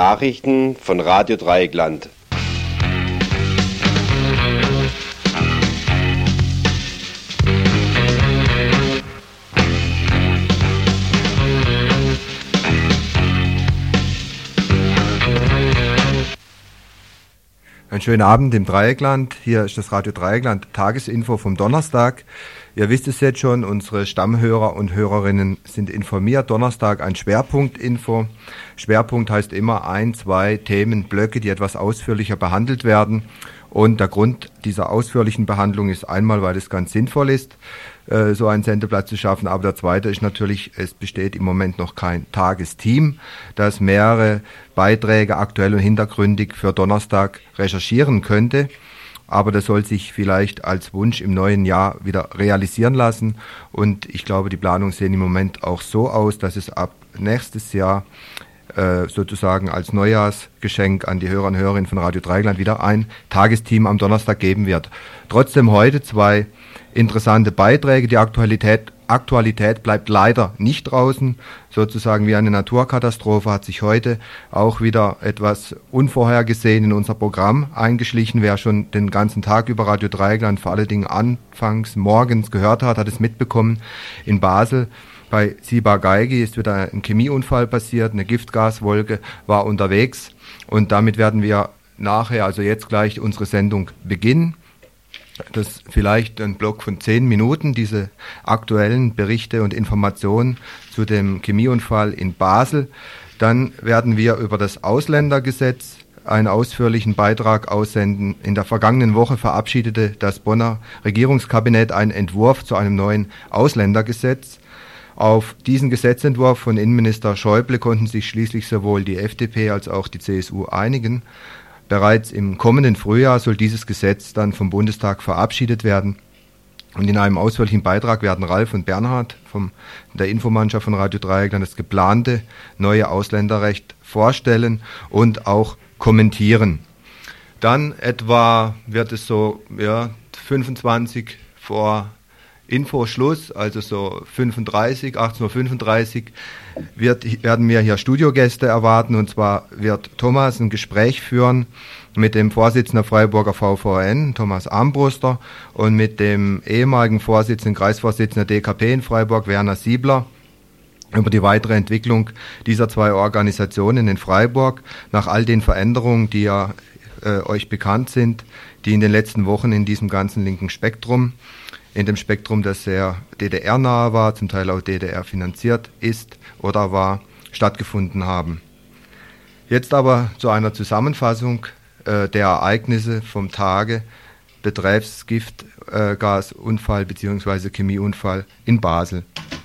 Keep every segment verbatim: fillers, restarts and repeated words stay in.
Nachrichten von Radio Dreieckland. Einen schönen Abend im Dreieckland. Hier ist das Radio Dreieckland Tagesinfo vom Donnerstag. Ihr wisst es jetzt schon, unsere Stammhörer und Hörerinnen sind informiert. Donnerstag ein Schwerpunktinfo. Schwerpunkt heißt immer ein, zwei Themenblöcke, die etwas ausführlicher behandelt werden. Und der Grund dieser ausführlichen Behandlung ist einmal, weil es ganz sinnvoll ist, so einen Sendeplatz zu schaffen. Aber der zweite ist natürlich, es besteht im Moment noch kein Tagesteam, das mehrere Beiträge aktuell und hintergründig für Donnerstag recherchieren könnte. Aber das soll sich vielleicht als Wunsch im neuen Jahr wieder realisieren lassen. Und ich glaube, die Planungen sehen im Moment auch so aus, dass es ab nächstes Jahr äh, sozusagen als Neujahrsgeschenk an die Hörer und Hörerinnen von Radio Dreieckland wieder ein Tagesteam am Donnerstag geben wird. Trotzdem heute zwei interessante Beiträge. Die Aktualität, Aktualität bleibt leider nicht draußen. Sozusagen wie eine Naturkatastrophe hat sich heute auch wieder etwas unvorhergesehen in unser Programm eingeschlichen. Wer schon den ganzen Tag über Radio Dreieckland vor allen Dingen anfangs morgens gehört hat, hat es mitbekommen. In Basel bei Ciba-Geigy ist wieder ein Chemieunfall passiert. Eine Giftgaswolke war unterwegs. Und damit werden wir nachher, also jetzt gleich, unsere Sendung beginnen. Das ist vielleicht ein Block von zehn Minuten, diese aktuellen Berichte und Informationen zu dem Chemieunfall in Basel. Dann werden wir über das Ausländergesetz einen ausführlichen Beitrag aussenden. In der vergangenen Woche verabschiedete das Bonner Regierungskabinett einen Entwurf zu einem neuen Ausländergesetz. Auf diesen Gesetzentwurf von Innenminister Schäuble konnten sich schließlich sowohl die F D P als auch die C S U einigen. Bereits im kommenden Frühjahr soll dieses Gesetz dann vom Bundestag verabschiedet werden. Und in einem ausführlichen Beitrag werden Ralf und Bernhard von der Infomannschaft von Radio Dreieckland das geplante neue Ausländerrecht vorstellen und auch kommentieren. Dann etwa wird es so ja, fünfundzwanzig vor Infoschluss, also so fünfunddreißig, achtzehn Uhr fünfunddreißig, wird, werden wir hier Studiogäste erwarten. Und zwar wird Thomas ein Gespräch führen mit dem Vorsitzenden der Freiburger V V N, Thomas Armbruster, und mit dem ehemaligen Vorsitzenden, Kreisvorsitzenden der D K P in Freiburg, Werner Siebler, über die weitere Entwicklung dieser zwei Organisationen in Freiburg, nach all den Veränderungen, die ja äh, euch bekannt sind, die in den letzten Wochen in diesem ganzen linken Spektrum, in dem Spektrum, das sehr D D R-nahe war, zum Teil auch D D R finanziert ist oder war, stattgefunden haben. Jetzt aber zu einer Zusammenfassung äh, der Ereignisse vom Tage betreffs Giftgasunfall äh, bzw. Chemieunfall in Basel.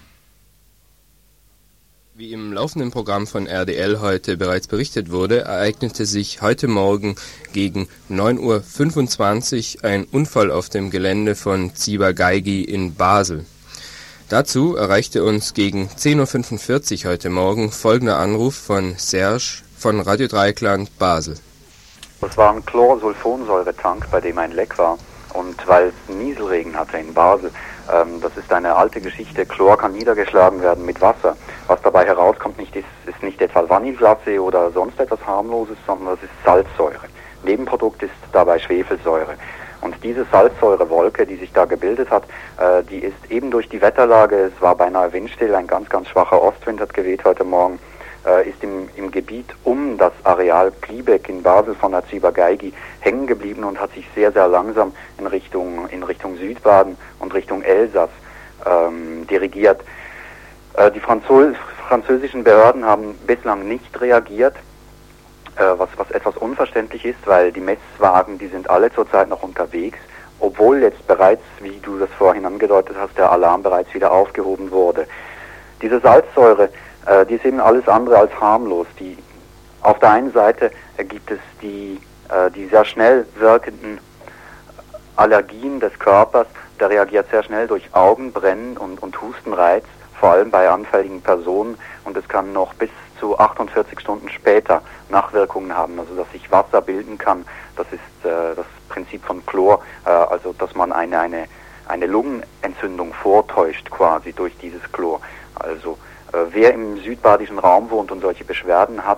Wie im laufenden Programm von R D L heute bereits berichtet wurde, ereignete sich heute Morgen gegen neun Uhr fünfundzwanzig ein Unfall auf dem Gelände von Ciba-Geigy in Basel. Dazu erreichte uns gegen zehn Uhr fünfundvierzig heute Morgen folgender Anruf von Serge von Radio Dreieckland Basel. Das war ein Chlorsulfonsäuretank, bei dem ein Leck war. Und weil es Nieselregen hatte in Basel, ähm, das ist eine alte Geschichte, Chlor kann niedergeschlagen werden mit Wasser. Was dabei herauskommt, nicht ist, ist nicht etwa Vanilleglace oder sonst etwas harmloses, sondern das ist Salzsäure. Nebenprodukt ist dabei Schwefelsäure. Und diese Salzsäurewolke, die sich da gebildet hat, äh, die ist eben durch die Wetterlage, es war beinahe windstill, ein ganz, ganz schwacher Ostwind hat geweht heute Morgen, äh, ist im, im Gebiet um das Areal Gliebeck in Basel von der Ciba-Geigy hängen geblieben und hat sich sehr, sehr langsam in Richtung, in Richtung Südbaden und Richtung Elsass ähm, dirigiert. Äh, die Franzos- französischen Behörden haben bislang nicht reagiert, äh, was, was etwas unverständlich ist, weil die Messwagen, die sind alle zurzeit noch unterwegs, obwohl jetzt bereits, wie du das vorhin angedeutet hast, der Alarm bereits wieder aufgehoben wurde. Diese Salzsäure, äh, die ist eben alles andere als harmlos. Die, auf der einen Seite äh, gibt es die, äh, die sehr schnell wirkenden Allergien des Körpers, der reagiert sehr schnell durch Augenbrennen und, und Hustenreiz, vor allem bei anfälligen Personen, und es kann noch bis zu achtundvierzig Stunden später Nachwirkungen haben, also dass sich Wasser bilden kann. Das ist äh, das Prinzip von Chlor, äh, also dass man eine, eine, eine Lungenentzündung vortäuscht quasi durch dieses Chlor. Also äh, wer im südbadischen Raum wohnt und solche Beschwerden hat,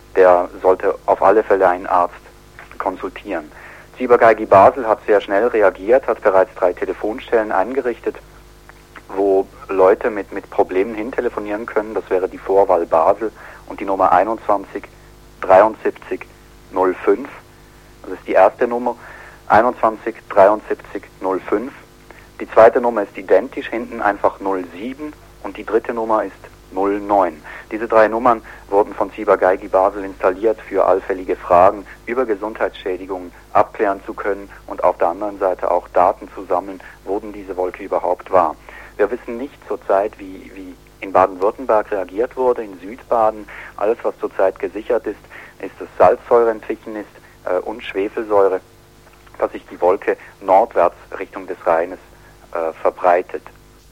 der sollte auf alle Fälle einen Arzt konsultieren. Ciba-Geigy Basel hat sehr schnell reagiert, hat bereits drei Telefonstellen eingerichtet, wo Leute mit, mit Problemen hintelefonieren können. Das wäre die Vorwahl Basel und die Nummer einundzwanzig dreiundsiebzig null fünf. Das ist die erste Nummer, einundzwanzig dreiundsiebzig null fünf. Die zweite Nummer ist identisch, hinten einfach null sieben und die dritte Nummer ist null neun. Diese drei Nummern wurden von Ciba-Geigy Basel installiert, für allfällige Fragen über Gesundheitsschädigungen abklären zu können und auf der anderen Seite auch Daten zu sammeln, wo denn diese Wolke überhaupt war. Wir wissen nicht zurzeit, wie, wie in Baden-Württemberg reagiert wurde, in Südbaden. Alles, was zurzeit gesichert ist, ist, dass Salzsäure entwichen ist äh, und Schwefelsäure, dass sich die Wolke nordwärts Richtung des Rheines äh, verbreitet.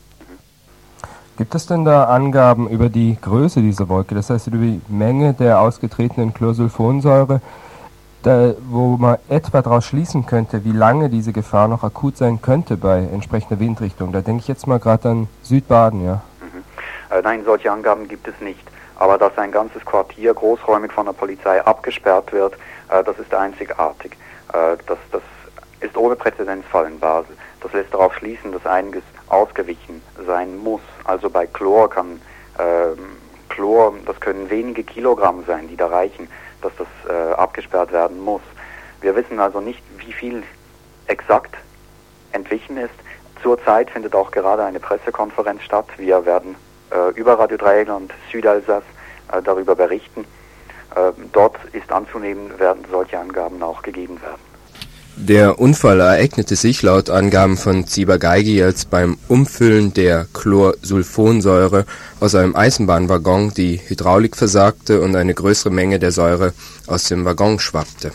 Gibt es denn da Angaben über die Größe dieser Wolke, das heißt über die Menge der ausgetretenen Chlorsulfonsäure, da, wo man etwa daraus schließen könnte, wie lange diese Gefahr noch akut sein könnte bei entsprechender Windrichtung? Da denke ich jetzt mal gerade an Südbaden, ja. Mhm. Äh, nein, solche Angaben gibt es nicht. Aber dass ein ganzes Quartier großräumig von der Polizei abgesperrt wird, äh, das ist einzigartig. Äh, das, das ist ohne Präzedenzfall in Basel. Das lässt darauf schließen, dass einiges ausgewichen sein muss. Also bei Chlor kann ähm, Chlor, das können wenige Kilogramm sein, die da reichen, dass das äh, abgesperrt werden muss. Wir wissen also nicht, wie viel exakt entwichen ist. Zurzeit findet auch gerade eine Pressekonferenz statt. Wir werden äh, über Radio Dreieckland Südelsass äh, darüber berichten. Äh, dort ist anzunehmen, werden solche Angaben auch gegeben werden. Der Unfall ereignete sich laut Angaben von Ciba-Geigy, als beim Umfüllen der Chlorsulfonsäure aus einem Eisenbahnwaggon die Hydraulik versagte und eine größere Menge der Säure aus dem Waggon schwappte.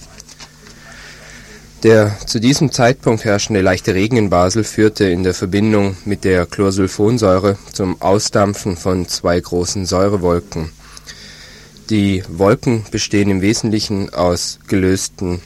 Der zu diesem Zeitpunkt herrschende leichte Regen in Basel führte in der Verbindung mit der Chlorsulfonsäure zum Ausdampfen von zwei großen Säurewolken. Die Wolken bestehen im Wesentlichen aus gelösten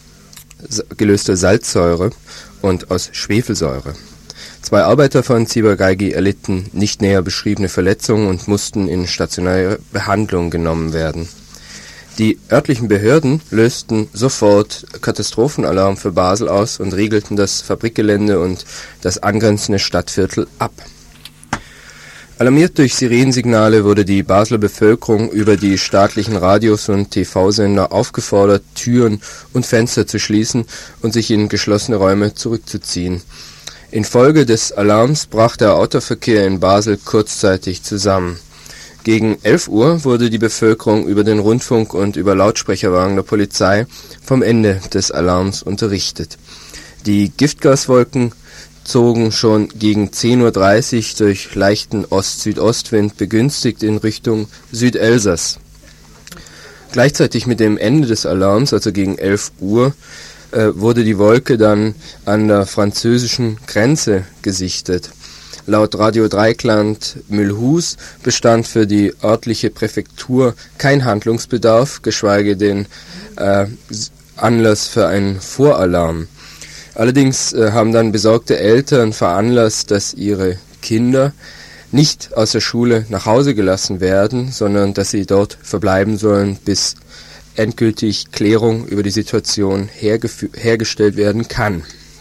gelöste Salzsäure und aus Schwefelsäure. Zwei Arbeiter von Ciba-Geigy erlitten nicht näher beschriebene Verletzungen und mussten in stationäre Behandlung genommen werden. Die örtlichen Behörden lösten sofort Katastrophenalarm für Basel aus und riegelten das Fabrikgelände und das angrenzende Stadtviertel ab. Alarmiert durch Sirenensignale wurde die Basler Bevölkerung über die staatlichen Radios und T V-Sender aufgefordert, Türen und Fenster zu schließen und sich in geschlossene Räume zurückzuziehen. Infolge des Alarms brach der Autoverkehr in Basel kurzzeitig zusammen. Gegen elf Uhr wurde die Bevölkerung über den Rundfunk und über Lautsprecherwagen der Polizei vom Ende des Alarms unterrichtet. Die Giftgaswolken zogen schon gegen zehn Uhr dreißig durch leichten Ost-Südostwind begünstigt in Richtung Südelsass. Gleichzeitig mit dem Ende des Alarms, also gegen elf Uhr, äh, wurde die Wolke dann an der französischen Grenze gesichtet. Laut Radio Dreieckland Mulhouse bestand für die örtliche Präfektur kein Handlungsbedarf, geschweige denn äh, Anlass für einen Voralarm. Allerdings äh, haben dann besorgte Eltern veranlasst, dass ihre Kinder nicht aus der Schule nach Hause gelassen werden, sondern dass sie dort verbleiben sollen, bis endgültig Klärung über die Situation hergestellt werden kann.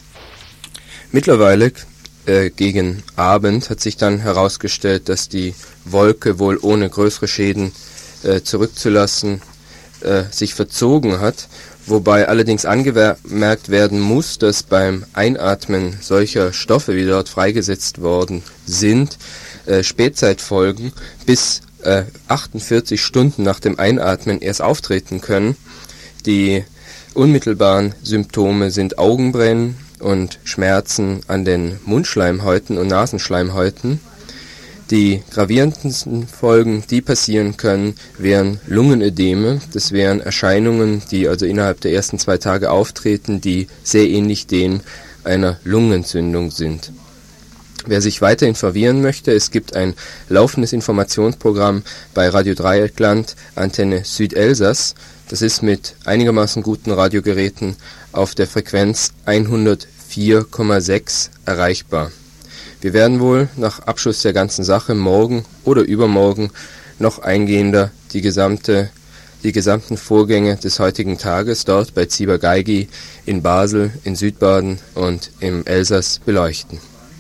Mittlerweile, äh, gegen Abend, hat sich dann herausgestellt, dass die Wolke wohl ohne größere Schäden äh, zurückzulassen äh, sich verzogen hat. Wobei allerdings angemerkt werden muss, dass beim Einatmen solcher Stoffe, wie dort freigesetzt worden sind, äh, Spätzeitfolgen bis äh, achtundvierzig Stunden nach dem Einatmen erst auftreten können. Die unmittelbaren Symptome sind Augenbrennen und Schmerzen an den Mundschleimhäuten und Nasenschleimhäuten. Die gravierendsten Folgen, die passieren können, wären Lungenödeme. Das wären Erscheinungen, die also innerhalb der ersten zwei Tage auftreten, die sehr ähnlich denen einer Lungenentzündung sind. Wer sich weiter informieren möchte, es gibt ein laufendes Informationsprogramm bei Radio Dreieckland, Antenne Südelsass. Das ist mit einigermaßen guten Radiogeräten auf der Frequenz hundertvier Komma sechs erreichbar. Wir werden wohl nach Abschluss der ganzen Sache morgen oder übermorgen noch eingehender die gesamte die gesamten Vorgänge des heutigen Tages dort bei Ciba-Geigy in Basel, in Südbaden und im Elsass beleuchten.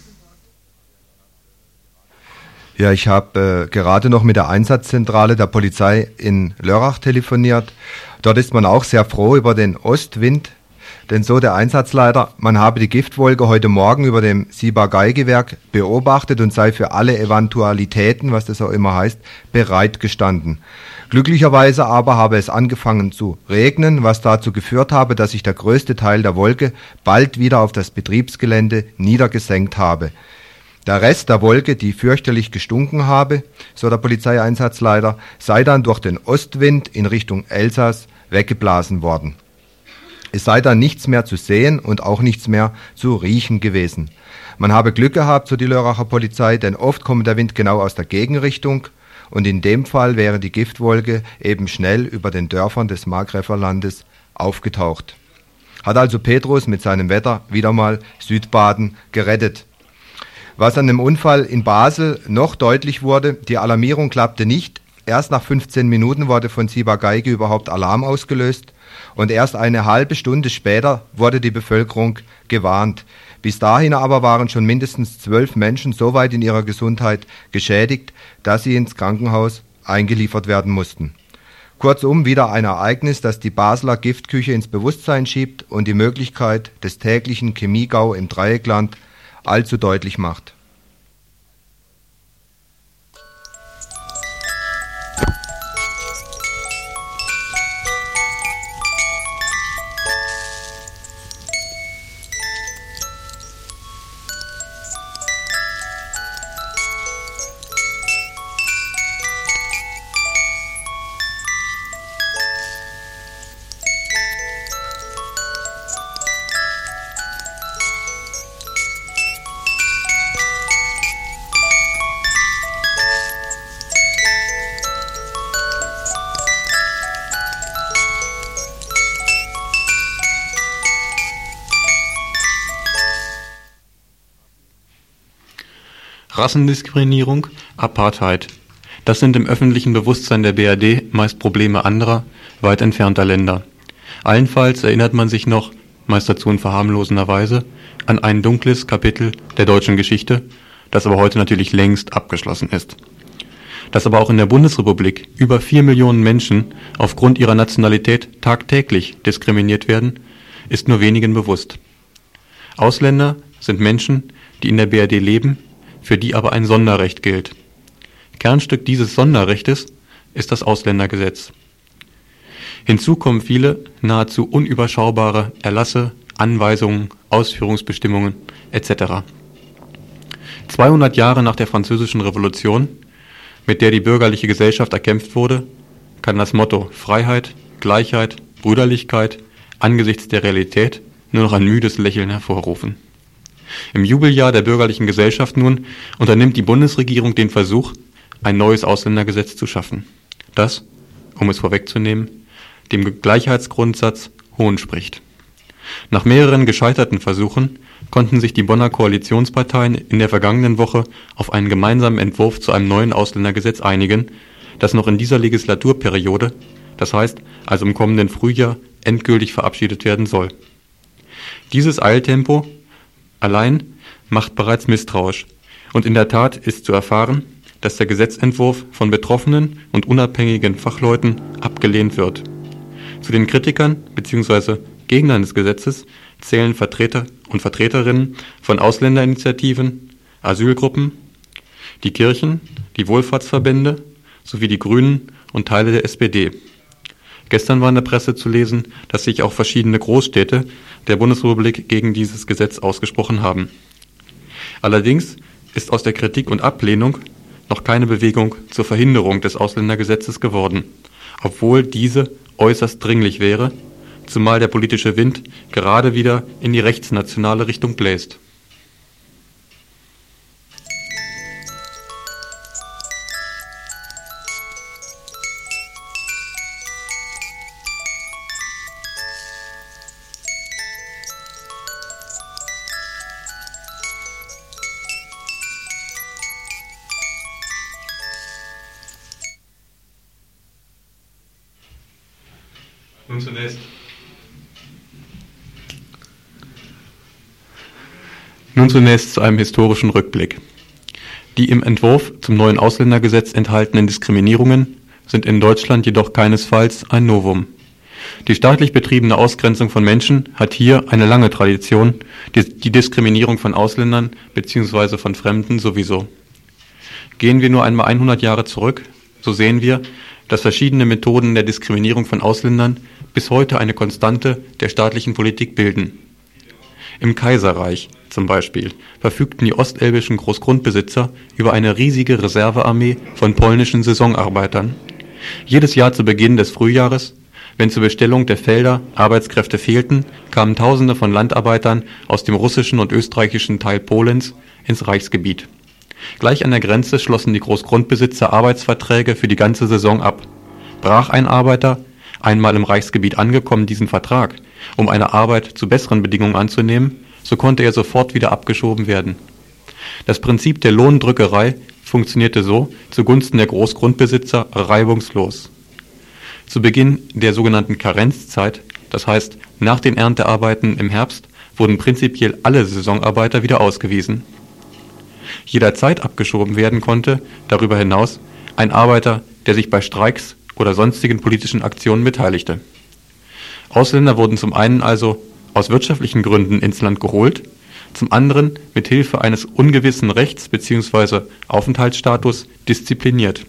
Ja, ich habe äh, gerade noch mit der Einsatzzentrale der Polizei in Lörrach telefoniert. Dort ist man auch sehr froh über den Ostwind, denn so der Einsatzleiter, man habe die Giftwolke heute Morgen über dem Ciba-Geigy-Werk beobachtet und sei für alle Eventualitäten, was das auch immer heißt, bereit gestanden. Glücklicherweise aber habe es angefangen zu regnen, was dazu geführt habe, dass sich der größte Teil der Wolke bald wieder auf das Betriebsgelände niedergesenkt habe. Der Rest der Wolke, die fürchterlich gestunken habe, so der Polizeieinsatzleiter, sei dann durch den Ostwind in Richtung Elsass weggeblasen worden. Es sei dann nichts mehr zu sehen und auch nichts mehr zu riechen gewesen. Man habe Glück gehabt, so die Lörracher Polizei, denn oft kommt der Wind genau aus der Gegenrichtung und in dem Fall wäre die Giftwolke eben schnell über den Dörfern des Markgräflerlandes aufgetaucht. Hat also Petrus mit seinem Wetter wieder mal Südbaden gerettet. Was an dem Unfall in Basel noch deutlich wurde, die Alarmierung klappte nicht. Erst nach fünfzehn Minuten wurde von Ciba-Geigy überhaupt Alarm ausgelöst und erst eine halbe Stunde später wurde die Bevölkerung gewarnt. Bis dahin aber waren schon mindestens zwölf Menschen so weit in ihrer Gesundheit geschädigt, dass sie ins Krankenhaus eingeliefert werden mussten. Kurzum wieder ein Ereignis, das die Basler Giftküche ins Bewusstsein schiebt und die Möglichkeit des täglichen Chemiegau im Dreieckland allzu deutlich macht. Rassendiskriminierung, Apartheid. Das sind im öffentlichen Bewusstsein der B R D meist Probleme anderer, weit entfernter Länder. Allenfalls erinnert man sich noch, meist dazu in verharmlosender Weise, an ein dunkles Kapitel der deutschen Geschichte, das aber heute natürlich längst abgeschlossen ist. Dass aber auch in der Bundesrepublik über vier Millionen Menschen aufgrund ihrer Nationalität tagtäglich diskriminiert werden, ist nur wenigen bewusst. Ausländer sind Menschen, die in der B R D leben, für die aber ein Sonderrecht gilt. Kernstück dieses Sonderrechtes ist das Ausländergesetz. Hinzu kommen viele nahezu unüberschaubare Erlasse, Anweisungen, Ausführungsbestimmungen et cetera. zweihundert Jahre nach der Französischen Revolution, mit der die bürgerliche Gesellschaft erkämpft wurde, kann das Motto Freiheit, Gleichheit, Brüderlichkeit angesichts der Realität nur noch ein müdes Lächeln hervorrufen. Im Jubeljahr der bürgerlichen Gesellschaft nun unternimmt die Bundesregierung den Versuch, ein neues Ausländergesetz zu schaffen, das, um es vorwegzunehmen, dem Gleichheitsgrundsatz Hohn spricht. Nach mehreren gescheiterten Versuchen konnten sich die Bonner Koalitionsparteien in der vergangenen Woche auf einen gemeinsamen Entwurf zu einem neuen Ausländergesetz einigen, das noch in dieser Legislaturperiode, das heißt also im kommenden Frühjahr, endgültig verabschiedet werden soll. Dieses Eiltempo allein macht bereits misstrauisch und in der Tat ist zu erfahren, dass der Gesetzentwurf von betroffenen und unabhängigen Fachleuten abgelehnt wird. Zu den Kritikern bzw. Gegnern des Gesetzes zählen Vertreter und Vertreterinnen von Ausländerinitiativen, Asylgruppen, die Kirchen, die Wohlfahrtsverbände sowie die Grünen und Teile der S P D. Gestern war in der Presse zu lesen, dass sich auch verschiedene Großstädte der Bundesrepublik gegen dieses Gesetz ausgesprochen haben. Allerdings ist aus der Kritik und Ablehnung noch keine Bewegung zur Verhinderung des Ausländergesetzes geworden, obwohl diese äußerst dringlich wäre, zumal der politische Wind gerade wieder in die rechtsnationale Richtung bläst. Nun zunächst. Nun zunächst zu einem historischen Rückblick. Die im Entwurf zum neuen Ausländergesetz enthaltenen Diskriminierungen sind in Deutschland jedoch keinesfalls ein Novum. Die staatlich betriebene Ausgrenzung von Menschen hat hier eine lange Tradition, die, die Diskriminierung von Ausländern bzw. von Fremden sowieso. Gehen wir nur einmal hundert Jahre zurück, so sehen wir, dass verschiedene Methoden der Diskriminierung von Ausländern bis heute eine Konstante der staatlichen Politik bilden. Im Kaiserreich zum Beispiel verfügten die ostelbischen Großgrundbesitzer über eine riesige Reservearmee von polnischen Saisonarbeitern. Jedes Jahr zu Beginn des Frühjahres, wenn zur Bestellung der Felder Arbeitskräfte fehlten, kamen Tausende von Landarbeitern aus dem russischen und österreichischen Teil Polens ins Reichsgebiet. Gleich an der Grenze schlossen die Großgrundbesitzer Arbeitsverträge für die ganze Saison ab. Brach ein Arbeiter, einmal im Reichsgebiet angekommen, diesen Vertrag, um eine Arbeit zu besseren Bedingungen anzunehmen, so konnte er sofort wieder abgeschoben werden. Das Prinzip der Lohndrückerei funktionierte so zugunsten der Großgrundbesitzer reibungslos. Zu Beginn der sogenannten Karenzzeit, das heißt nach den Erntearbeiten im Herbst, wurden prinzipiell alle Saisonarbeiter wieder ausgewiesen. Jederzeit abgeschoben werden konnte darüber hinaus ein Arbeiter, der sich bei Streiks oder sonstigen politischen Aktionen beteiligte. Ausländer wurden zum einen also aus wirtschaftlichen Gründen ins Land geholt, zum anderen mit Hilfe eines ungewissen Rechts bzw. Aufenthaltsstatus diszipliniert.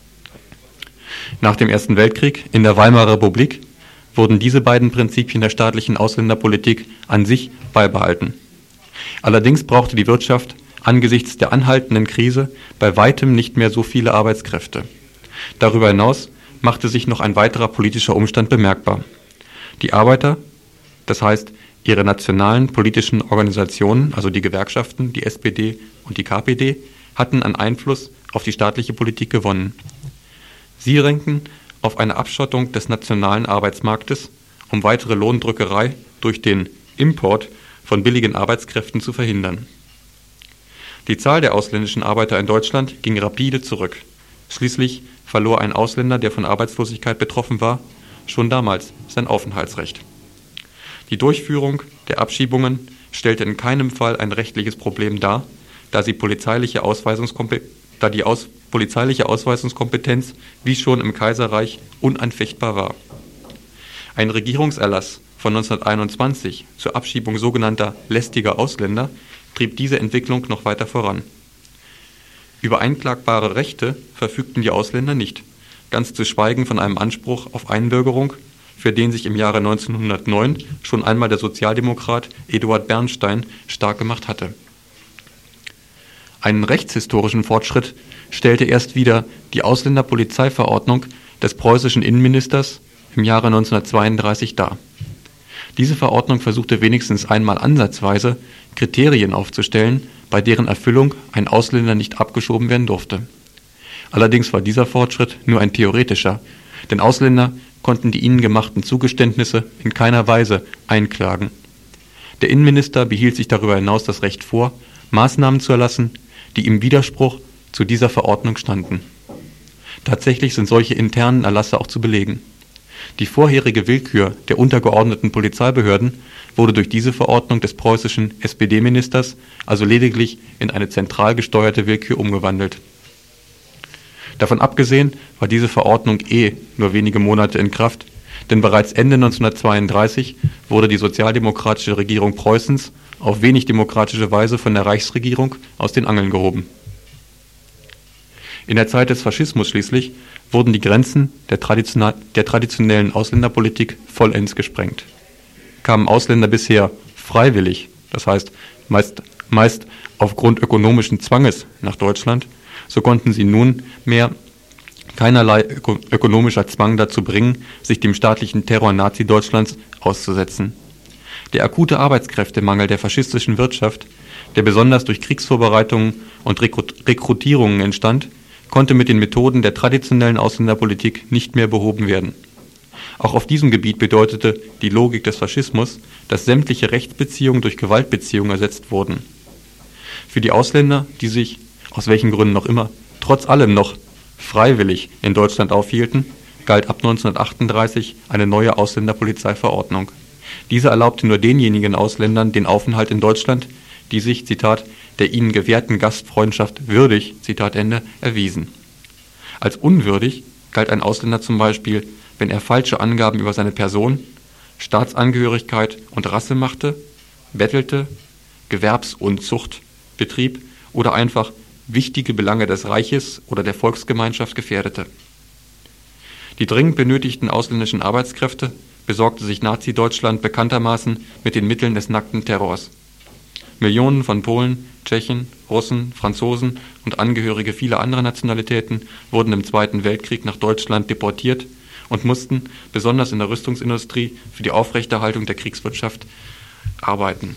Nach dem Ersten Weltkrieg in der Weimarer Republik wurden diese beiden Prinzipien der staatlichen Ausländerpolitik an sich beibehalten. Allerdings brauchte die Wirtschaft angesichts der anhaltenden Krise bei weitem nicht mehr so viele Arbeitskräfte. Darüber hinaus machte sich noch ein weiterer politischer Umstand bemerkbar. Die Arbeiter, das heißt ihre nationalen politischen Organisationen, also die Gewerkschaften, die S P D und die K P D, hatten an Einfluss auf die staatliche Politik gewonnen. Sie drängten auf eine Abschottung des nationalen Arbeitsmarktes, um weitere Lohndrückerei durch den Import von billigen Arbeitskräften zu verhindern. Die Zahl der ausländischen Arbeiter in Deutschland ging rapide zurück. Schließlich verlor ein Ausländer, der von Arbeitslosigkeit betroffen war, schon damals sein Aufenthaltsrecht. Die Durchführung der Abschiebungen stellte in keinem Fall ein rechtliches Problem dar, da, sie polizeiliche Ausweisungskompe- da die Aus- polizeiliche Ausweisungskompetenz wie schon im Kaiserreich unanfechtbar war. Ein Regierungserlass von neunzehnhunderteinundzwanzig zur Abschiebung sogenannter lästiger Ausländer trieb diese Entwicklung noch weiter voran. Über einklagbare Rechte verfügten die Ausländer nicht, ganz zu schweigen von einem Anspruch auf Einbürgerung, für den sich im Jahre neunzehnhundertneun schon einmal der Sozialdemokrat Eduard Bernstein stark gemacht hatte. Einen rechtshistorischen Fortschritt stellte erst wieder die Ausländerpolizeiverordnung des preußischen Innenministers im Jahre neunzehnhundertzweiunddreißig dar. Diese Verordnung versuchte wenigstens einmal ansatzweise Kriterien aufzustellen, bei deren Erfüllung ein Ausländer nicht abgeschoben werden durfte. Allerdings war dieser Fortschritt nur ein theoretischer, denn Ausländer konnten die ihnen gemachten Zugeständnisse in keiner Weise einklagen. Der Innenminister behielt sich darüber hinaus das Recht vor, Maßnahmen zu erlassen, die im Widerspruch zu dieser Verordnung standen. Tatsächlich sind solche internen Erlasse auch zu belegen. Die vorherige Willkür der untergeordneten Polizeibehörden wurde durch diese Verordnung des preußischen S P D-Ministers also lediglich in eine zentral gesteuerte Willkür umgewandelt. Davon abgesehen war diese Verordnung eh nur wenige Monate in Kraft, denn bereits Ende neunzehnhundertzweiunddreißig wurde die sozialdemokratische Regierung Preußens auf wenig demokratische Weise von der Reichsregierung aus den Angeln gehoben. In der Zeit des Faschismus schließlich wurden die Grenzen der, tradition- der traditionellen Ausländerpolitik vollends gesprengt. Kamen Ausländer bisher freiwillig, das heißt meist, meist aufgrund ökonomischen Zwanges nach Deutschland, so konnten sie nunmehr keinerlei öko- ökonomischer Zwang dazu bringen, sich dem staatlichen Terror Nazi-Deutschlands auszusetzen. Der akute Arbeitskräftemangel der faschistischen Wirtschaft, der besonders durch Kriegsvorbereitungen und Rekrut- Rekrutierungen entstand, konnte mit den Methoden der traditionellen Ausländerpolitik nicht mehr behoben werden. Auch auf diesem Gebiet bedeutete die Logik des Faschismus, dass sämtliche Rechtsbeziehungen durch Gewaltbeziehungen ersetzt wurden. Für die Ausländer, die sich, aus welchen Gründen noch immer, trotz allem noch freiwillig in Deutschland aufhielten, galt ab neunzehnhundertachtunddreißig eine neue Ausländerpolizeiverordnung. Diese erlaubte nur denjenigen Ausländern den Aufenthalt in Deutschland, die sich, Zitat, der ihnen gewährten Gastfreundschaft würdig, Zitat Ende, erwiesen. Als unwürdig galt ein Ausländer zum Beispiel, wenn er falsche Angaben über seine Person, Staatsangehörigkeit und Rasse machte, bettelte, Gewerbsunzucht betrieb oder einfach wichtige Belange des Reiches oder der Volksgemeinschaft gefährdete. Die dringend benötigten ausländischen Arbeitskräfte besorgte sich Nazi-Deutschland bekanntermaßen mit den Mitteln des nackten Terrors. Millionen von Polen, Tschechen, Russen, Franzosen und Angehörige vieler anderer Nationalitäten wurden im Zweiten Weltkrieg nach Deutschland deportiert und mussten, besonders in der Rüstungsindustrie, für die Aufrechterhaltung der Kriegswirtschaft arbeiten.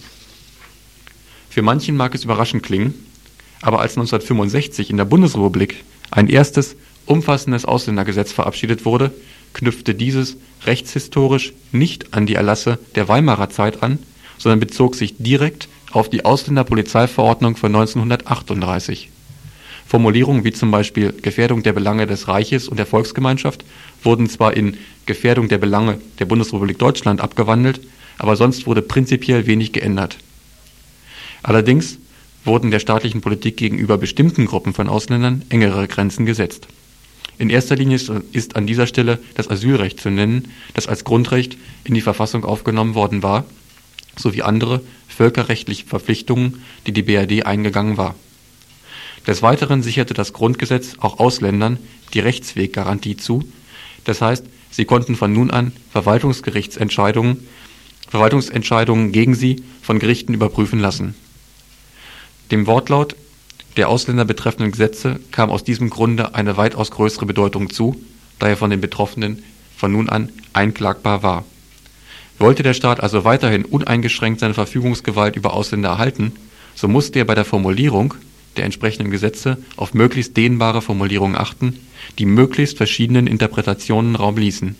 Für manchen mag es überraschend klingen, aber als neunzehnhundertfünfundsechzig in der Bundesrepublik ein erstes umfassendes Ausländergesetz verabschiedet wurde, knüpfte dieses rechtshistorisch nicht an die Erlasse der Weimarer Zeit an, sondern bezog sich direkt auf die Ausländerpolizeiverordnung von neunzehnhundertachtunddreißig. Formulierungen wie zum Beispiel Gefährdung der Belange des Reiches und der Volksgemeinschaft wurden zwar in Gefährdung der Belange der Bundesrepublik Deutschland abgewandelt, aber sonst wurde prinzipiell wenig geändert. Allerdings wurden der staatlichen Politik gegenüber bestimmten Gruppen von Ausländern engere Grenzen gesetzt. In erster Linie ist an dieser Stelle das Asylrecht zu nennen, das als Grundrecht in die Verfassung aufgenommen worden war, sowie andere völkerrechtliche Verpflichtungen, die die B R D eingegangen war. Des Weiteren sicherte das Grundgesetz auch Ausländern die Rechtsweggarantie zu, das heißt, sie konnten von nun an Verwaltungsgerichtsentscheidungen, Verwaltungsentscheidungen gegen sie von Gerichten überprüfen lassen. Dem Wortlaut der Ausländer betreffenden Gesetze kam aus diesem Grunde eine weitaus größere Bedeutung zu, da er von den Betroffenen von nun an einklagbar war. Wollte der Staat also weiterhin uneingeschränkt seine Verfügungsgewalt über Ausländer erhalten, so musste er bei der Formulierung der entsprechenden Gesetze auf möglichst dehnbare Formulierungen achten, die möglichst verschiedenen Interpretationen Raum ließen.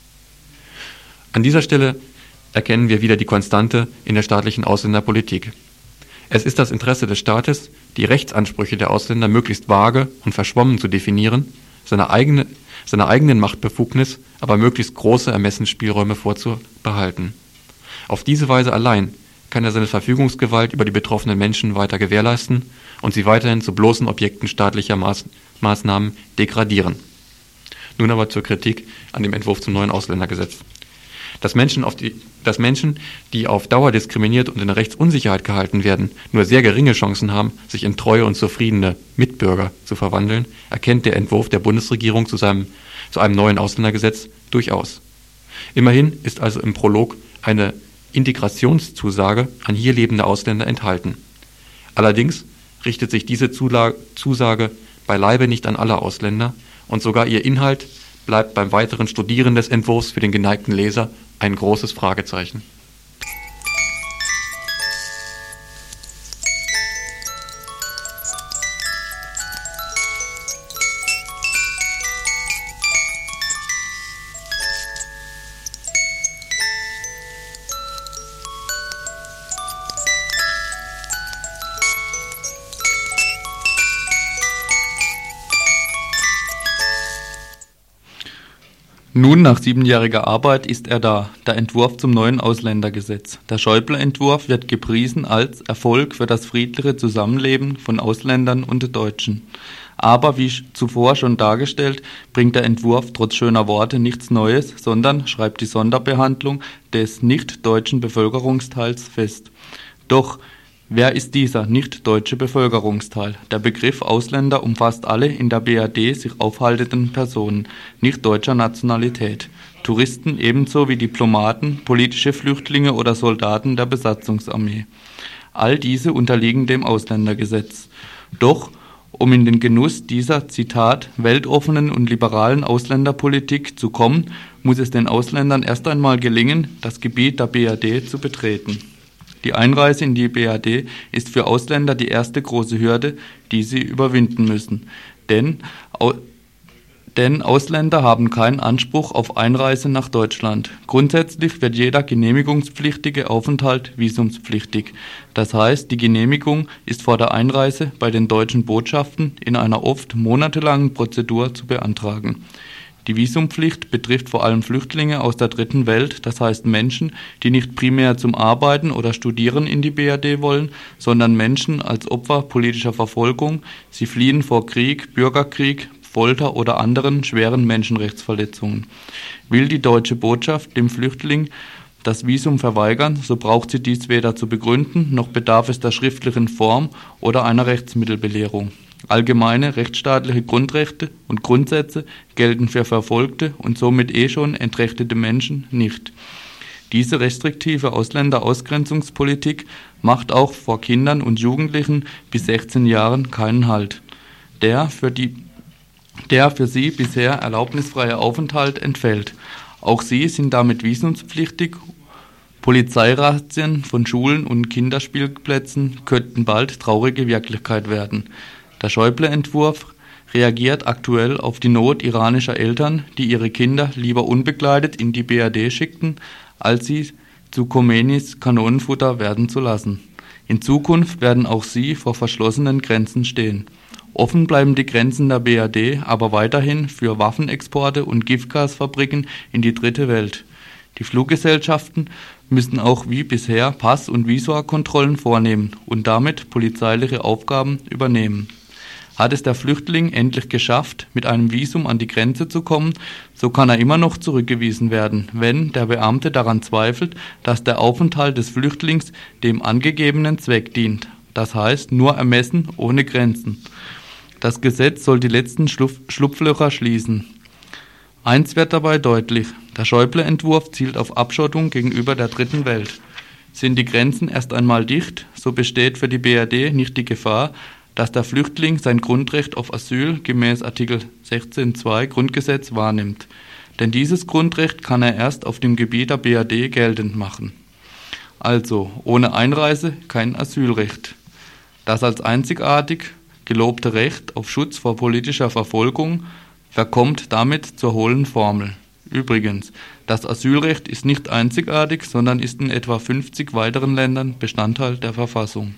An dieser Stelle erkennen wir wieder die Konstante in der staatlichen Ausländerpolitik. Es ist das Interesse des Staates, die Rechtsansprüche der Ausländer möglichst vage und verschwommen zu definieren, seine eigene, seiner eigenen Machtbefugnis aber möglichst große Ermessensspielräume vorzubehalten. Auf diese Weise allein kann er seine Verfügungsgewalt über die betroffenen Menschen weiter gewährleisten und sie weiterhin zu bloßen Objekten staatlicher Maß, Maßnahmen degradieren. Nun aber zur Kritik an dem Entwurf zum neuen Ausländergesetz. Dass Menschen, auf die, dass Menschen, die auf Dauer diskriminiert und in Rechtsunsicherheit gehalten werden, nur sehr geringe Chancen haben, sich in treue und zufriedene Mitbürger zu verwandeln, erkennt der Entwurf der Bundesregierung zu, seinem, zu einem neuen Ausländergesetz durchaus. Immerhin ist also im Prolog eine Integrationszusage an hier lebende Ausländer enthalten. Allerdings richtet sich diese Zusage beileibe nicht an alle Ausländer und sogar ihr Inhalt bleibt beim weiteren Studieren des Entwurfs für den geneigten Leser ein großes Fragezeichen. Nun, nach siebenjähriger Arbeit, ist er da, der Entwurf zum neuen Ausländergesetz. Der Schäuble-Entwurf wird gepriesen als Erfolg für das friedliche Zusammenleben von Ausländern und Deutschen. Aber wie zuvor schon dargestellt, bringt der Entwurf trotz schöner Worte nichts Neues, sondern schreibt die Sonderbehandlung des nicht-deutschen Bevölkerungsteils fest. Doch wer ist dieser nicht-deutsche Bevölkerungsteil? Der Begriff Ausländer umfasst alle in der B R D sich aufhaltenden Personen nicht deutscher Nationalität, Touristen ebenso wie Diplomaten, politische Flüchtlinge oder Soldaten der Besatzungsarmee. All diese unterliegen dem Ausländergesetz. Doch um in den Genuss dieser, Zitat, weltoffenen und liberalen Ausländerpolitik zu kommen, muss es den Ausländern erst einmal gelingen, das Gebiet der B R D zu betreten. Die Einreise in die B R D ist für Ausländer die erste große Hürde, die sie überwinden müssen. Denn, denn Ausländer haben keinen Anspruch auf Einreise nach Deutschland. Grundsätzlich wird jeder genehmigungspflichtige Aufenthalt visumspflichtig. Das heißt, die Genehmigung ist vor der Einreise bei den deutschen Botschaften in einer oft monatelangen Prozedur zu beantragen. Die Visumpflicht betrifft vor allem Flüchtlinge aus der dritten Welt, das heißt Menschen, die nicht primär zum Arbeiten oder Studieren in die B R D wollen, sondern Menschen als Opfer politischer Verfolgung. Sie fliehen vor Krieg, Bürgerkrieg, Folter oder anderen schweren Menschenrechtsverletzungen. Will die deutsche Botschaft dem Flüchtling das Visum verweigern, so braucht sie dies weder zu begründen, noch bedarf es der schriftlichen Form oder einer Rechtsmittelbelehrung. Allgemeine rechtsstaatliche Grundrechte und Grundsätze gelten für verfolgte und somit eh schon entrechtete Menschen nicht. Diese restriktive Ausländerausgrenzungspolitik macht auch vor Kindern und Jugendlichen bis sechzehn Jahren keinen Halt. Der für, die, der für sie bisher erlaubnisfreie Aufenthalt entfällt. Auch sie sind damit visumspflichtig. Polizeirazzien von Schulen und Kinderspielplätzen könnten bald traurige Wirklichkeit werden. Der Schäuble-Entwurf reagiert aktuell auf die Not iranischer Eltern, die ihre Kinder lieber unbegleitet in die B R D schickten, als sie zu Khomeinis Kanonenfutter werden zu lassen. In Zukunft werden auch sie vor verschlossenen Grenzen stehen. Offen bleiben die Grenzen der B R D aber weiterhin für Waffenexporte und Giftgasfabriken in die dritte Welt. Die Fluggesellschaften müssen auch wie bisher Pass- und Visakontrollen vornehmen und damit polizeiliche Aufgaben übernehmen. Hat es der Flüchtling endlich geschafft, mit einem Visum an die Grenze zu kommen, so kann er immer noch zurückgewiesen werden, wenn der Beamte daran zweifelt, dass der Aufenthalt des Flüchtlings dem angegebenen Zweck dient. Das heißt, nur ermessen ohne Grenzen. Das Gesetz soll die letzten Schlupf- Schlupflöcher schließen. Eins wird dabei deutlich: Der Schäuble-Entwurf zielt auf Abschottung gegenüber der dritten Welt. Sind die Grenzen erst einmal dicht, so besteht für die B R D nicht die Gefahr, dass der Flüchtling sein Grundrecht auf Asyl gemäß Artikel sechzehn Absatz zwei Grundgesetz wahrnimmt. Denn dieses Grundrecht kann er erst auf dem Gebiet der B R D geltend machen. Also, ohne Einreise kein Asylrecht. Das als einzigartig gelobte Recht auf Schutz vor politischer Verfolgung verkommt damit zur hohlen Formel. Übrigens, das Asylrecht ist nicht einzigartig, sondern ist in etwa fünfzig weiteren Ländern Bestandteil der Verfassung.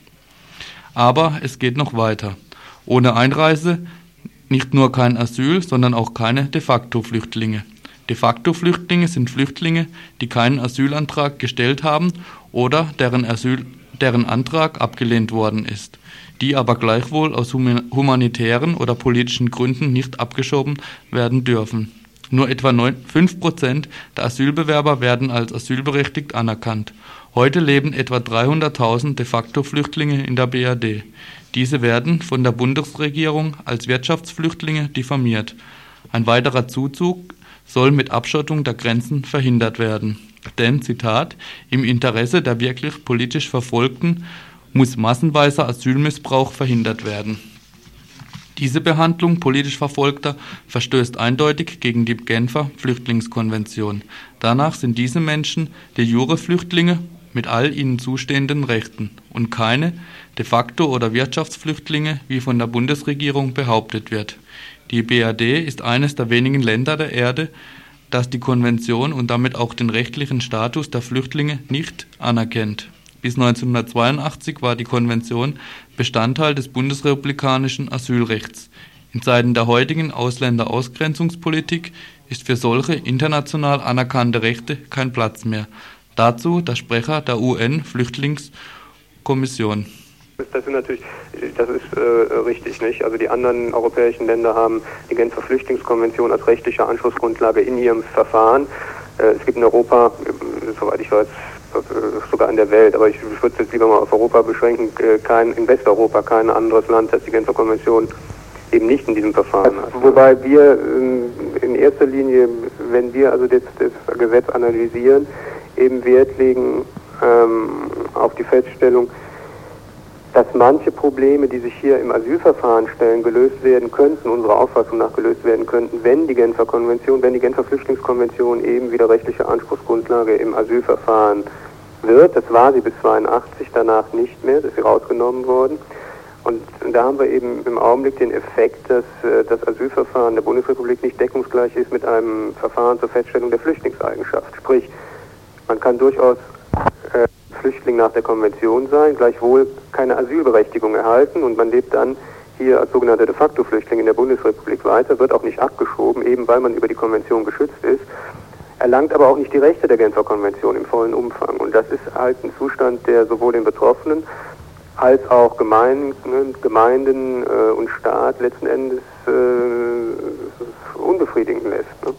Aber es geht noch weiter. Ohne Einreise nicht nur kein Asyl, sondern auch keine de facto Flüchtlinge. De facto Flüchtlinge sind Flüchtlinge, die keinen Asylantrag gestellt haben oder deren, Asyl, deren Antrag abgelehnt worden ist, die aber gleichwohl aus humanitären oder politischen Gründen nicht abgeschoben werden dürfen. Nur etwa fünf Prozent der Asylbewerber werden als asylberechtigt anerkannt. Heute leben etwa dreihunderttausend de facto Flüchtlinge in der B R D. Diese werden von der Bundesregierung als Wirtschaftsflüchtlinge diffamiert. Ein weiterer Zuzug soll mit Abschottung der Grenzen verhindert werden. Denn, Zitat, im Interesse der wirklich politisch Verfolgten muss massenweiser Asylmissbrauch verhindert werden. Diese Behandlung politisch Verfolgter verstößt eindeutig gegen die Genfer Flüchtlingskonvention. Danach sind diese Menschen de jure Flüchtlinge mit all ihnen zustehenden Rechten und keine de facto oder Wirtschaftsflüchtlinge, wie von der Bundesregierung behauptet wird. Die B R D ist eines der wenigen Länder der Erde, das die Konvention und damit auch den rechtlichen Status der Flüchtlinge nicht anerkennt. Bis neunzehnhundertzweiundachtzig war die Konvention Bestandteil des bundesrepublikanischen Asylrechts. In Zeiten der heutigen Ausländerausgrenzungspolitik ist für solche international anerkannte Rechte kein Platz mehr. Dazu der Sprecher der U N-Flüchtlingskommission. Das ist natürlich, das ist äh, richtig, nicht? Also die anderen europäischen Länder haben die Genfer Flüchtlingskonvention als rechtliche Anschlussgrundlage in ihrem Verfahren. Äh, es gibt in Europa, äh, soweit ich weiß, sogar in der Welt, aber ich würde es jetzt lieber mal auf Europa beschränken, kein, in Westeuropa kein anderes Land, das die Genfer Konvention eben nicht in diesem Verfahren hat. Wobei wir in erster Linie, wenn wir also das, das Gesetz analysieren, eben Wert legen ähm, auf die Feststellung, dass manche Probleme, die sich hier im Asylverfahren stellen, gelöst werden könnten, unserer Auffassung nach gelöst werden könnten, wenn die Genfer Konvention, wenn die Genfer Flüchtlingskonvention eben wieder rechtliche Anspruchsgrundlage im Asylverfahren wird. Das war sie bis zweiundachtzig, danach nicht mehr, das ist sie rausgenommen worden. Und da haben wir eben im Augenblick den Effekt, dass äh, das Asylverfahren der Bundesrepublik nicht deckungsgleich ist mit einem Verfahren zur Feststellung der Flüchtlingseigenschaft. Sprich, man kann durchaus äh, Flüchtling nach der Konvention sein, gleichwohl keine Asylberechtigung erhalten und man lebt dann hier als sogenannter de facto Flüchtling in der Bundesrepublik weiter, wird auch nicht abgeschoben, eben weil man über die Konvention geschützt ist, erlangt aber auch nicht die Rechte der Genfer Konvention im vollen Umfang. Und das ist halt ein Zustand, der sowohl den Betroffenen als auch Gemeinden, Gemeinden äh, und Staat letzten Endes äh, unbefriedigend lässt. Ne?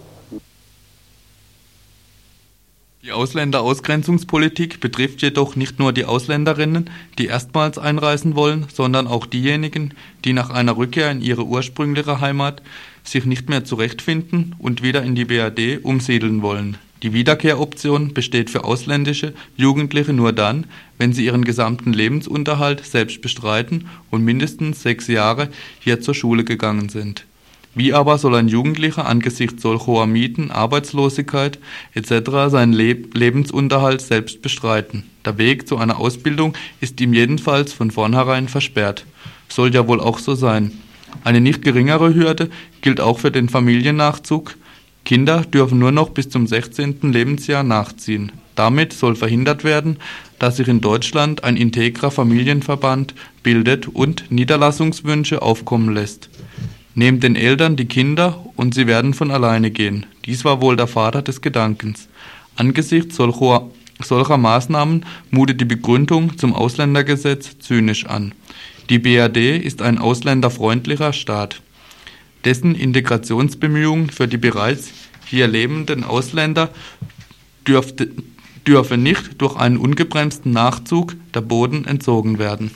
Die Ausländerausgrenzungspolitik betrifft jedoch nicht nur die Ausländerinnen, die erstmals einreisen wollen, sondern auch diejenigen, die nach einer Rückkehr in ihre ursprüngliche Heimat sich nicht mehr zurechtfinden und wieder in die B R D umsiedeln wollen. Die Wiederkehroption besteht für ausländische Jugendliche nur dann, wenn sie ihren gesamten Lebensunterhalt selbst bestreiten und mindestens sechs Jahre hier zur Schule gegangen sind. Wie aber soll ein Jugendlicher angesichts solch hoher Mieten, Arbeitslosigkeit et cetera seinen Le- Lebensunterhalt selbst bestreiten? Der Weg zu einer Ausbildung ist ihm jedenfalls von vornherein versperrt. Soll ja wohl auch so sein. Eine nicht geringere Hürde gilt auch für den Familiennachzug. Kinder dürfen nur noch bis zum sechzehnten Lebensjahr nachziehen. Damit soll verhindert werden, dass sich in Deutschland ein integrer Familienverband bildet und Niederlassungswünsche aufkommen lässt. Nehmt den Eltern die Kinder und sie werden von alleine gehen. Dies war wohl der Vater des Gedankens. Angesichts solcher, solcher Maßnahmen mutet die Begründung zum Ausländergesetz zynisch an. Die B R D ist ein ausländerfreundlicher Staat. Dessen Integrationsbemühungen für die bereits hier lebenden Ausländer dürfte, dürfe nicht durch einen ungebremsten Nachzug der Boden entzogen werden.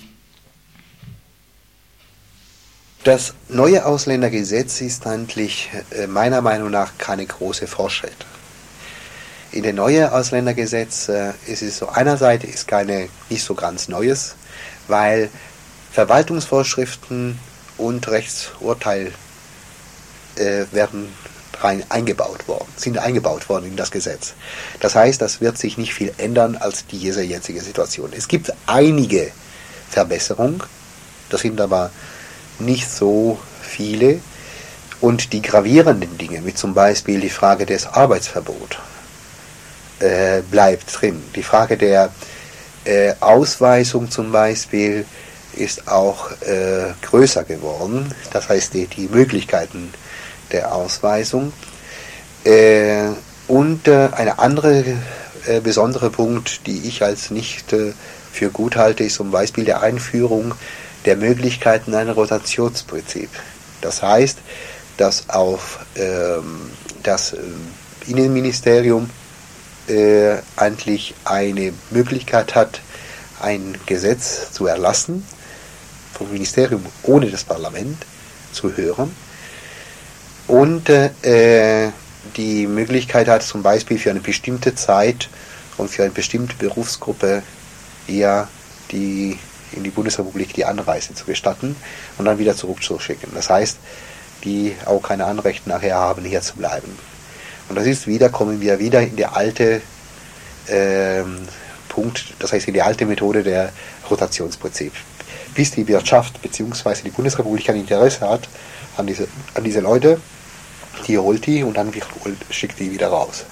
Das neue Ausländergesetz ist eigentlich äh, meiner Meinung nach keine große Fortschritt. In dem neuen Ausländergesetz äh, ist es so, einerseits ist keine nicht so ganz Neues, weil Verwaltungsvorschriften und Rechtsurteil äh, werden rein eingebaut worden, sind eingebaut worden in das Gesetz. Das heißt, das wird sich nicht viel ändern als diese jetzige Situation. Es gibt einige Verbesserungen, das sind aber nicht so viele, und die gravierenden Dinge, wie zum Beispiel die Frage des Arbeitsverbots, äh, bleibt drin. Die Frage der äh, Ausweisung zum Beispiel ist auch äh, größer geworden, das heißt die, die Möglichkeiten der Ausweisung. Äh, und äh, eine andere äh, besondere Punkt, die ich als nicht äh, für gut halte, ist zum Beispiel der Einführung der Möglichkeiten einer Rotationsprinzip. Das heißt, dass auf ähm, das äh, Innenministerium äh, eigentlich eine Möglichkeit hat, ein Gesetz zu erlassen, vom Ministerium ohne das Parlament zu hören, und äh, die Möglichkeit hat, zum Beispiel für eine bestimmte Zeit und für eine bestimmte Berufsgruppe eher die in die Bundesrepublik die Anreise zu gestatten und dann wieder zurückzuschicken. Das heißt, die auch keine Anrecht nachher haben, hier zu bleiben. Und das ist wieder, kommen wir wieder in der alte äh, Punkt, das heißt in die alte Methode der Rotationsprinzip. Bis die Wirtschaft bzw. die Bundesrepublik ein Interesse hat an diese, an diese Leute, die holt die und dann schickt die wieder raus.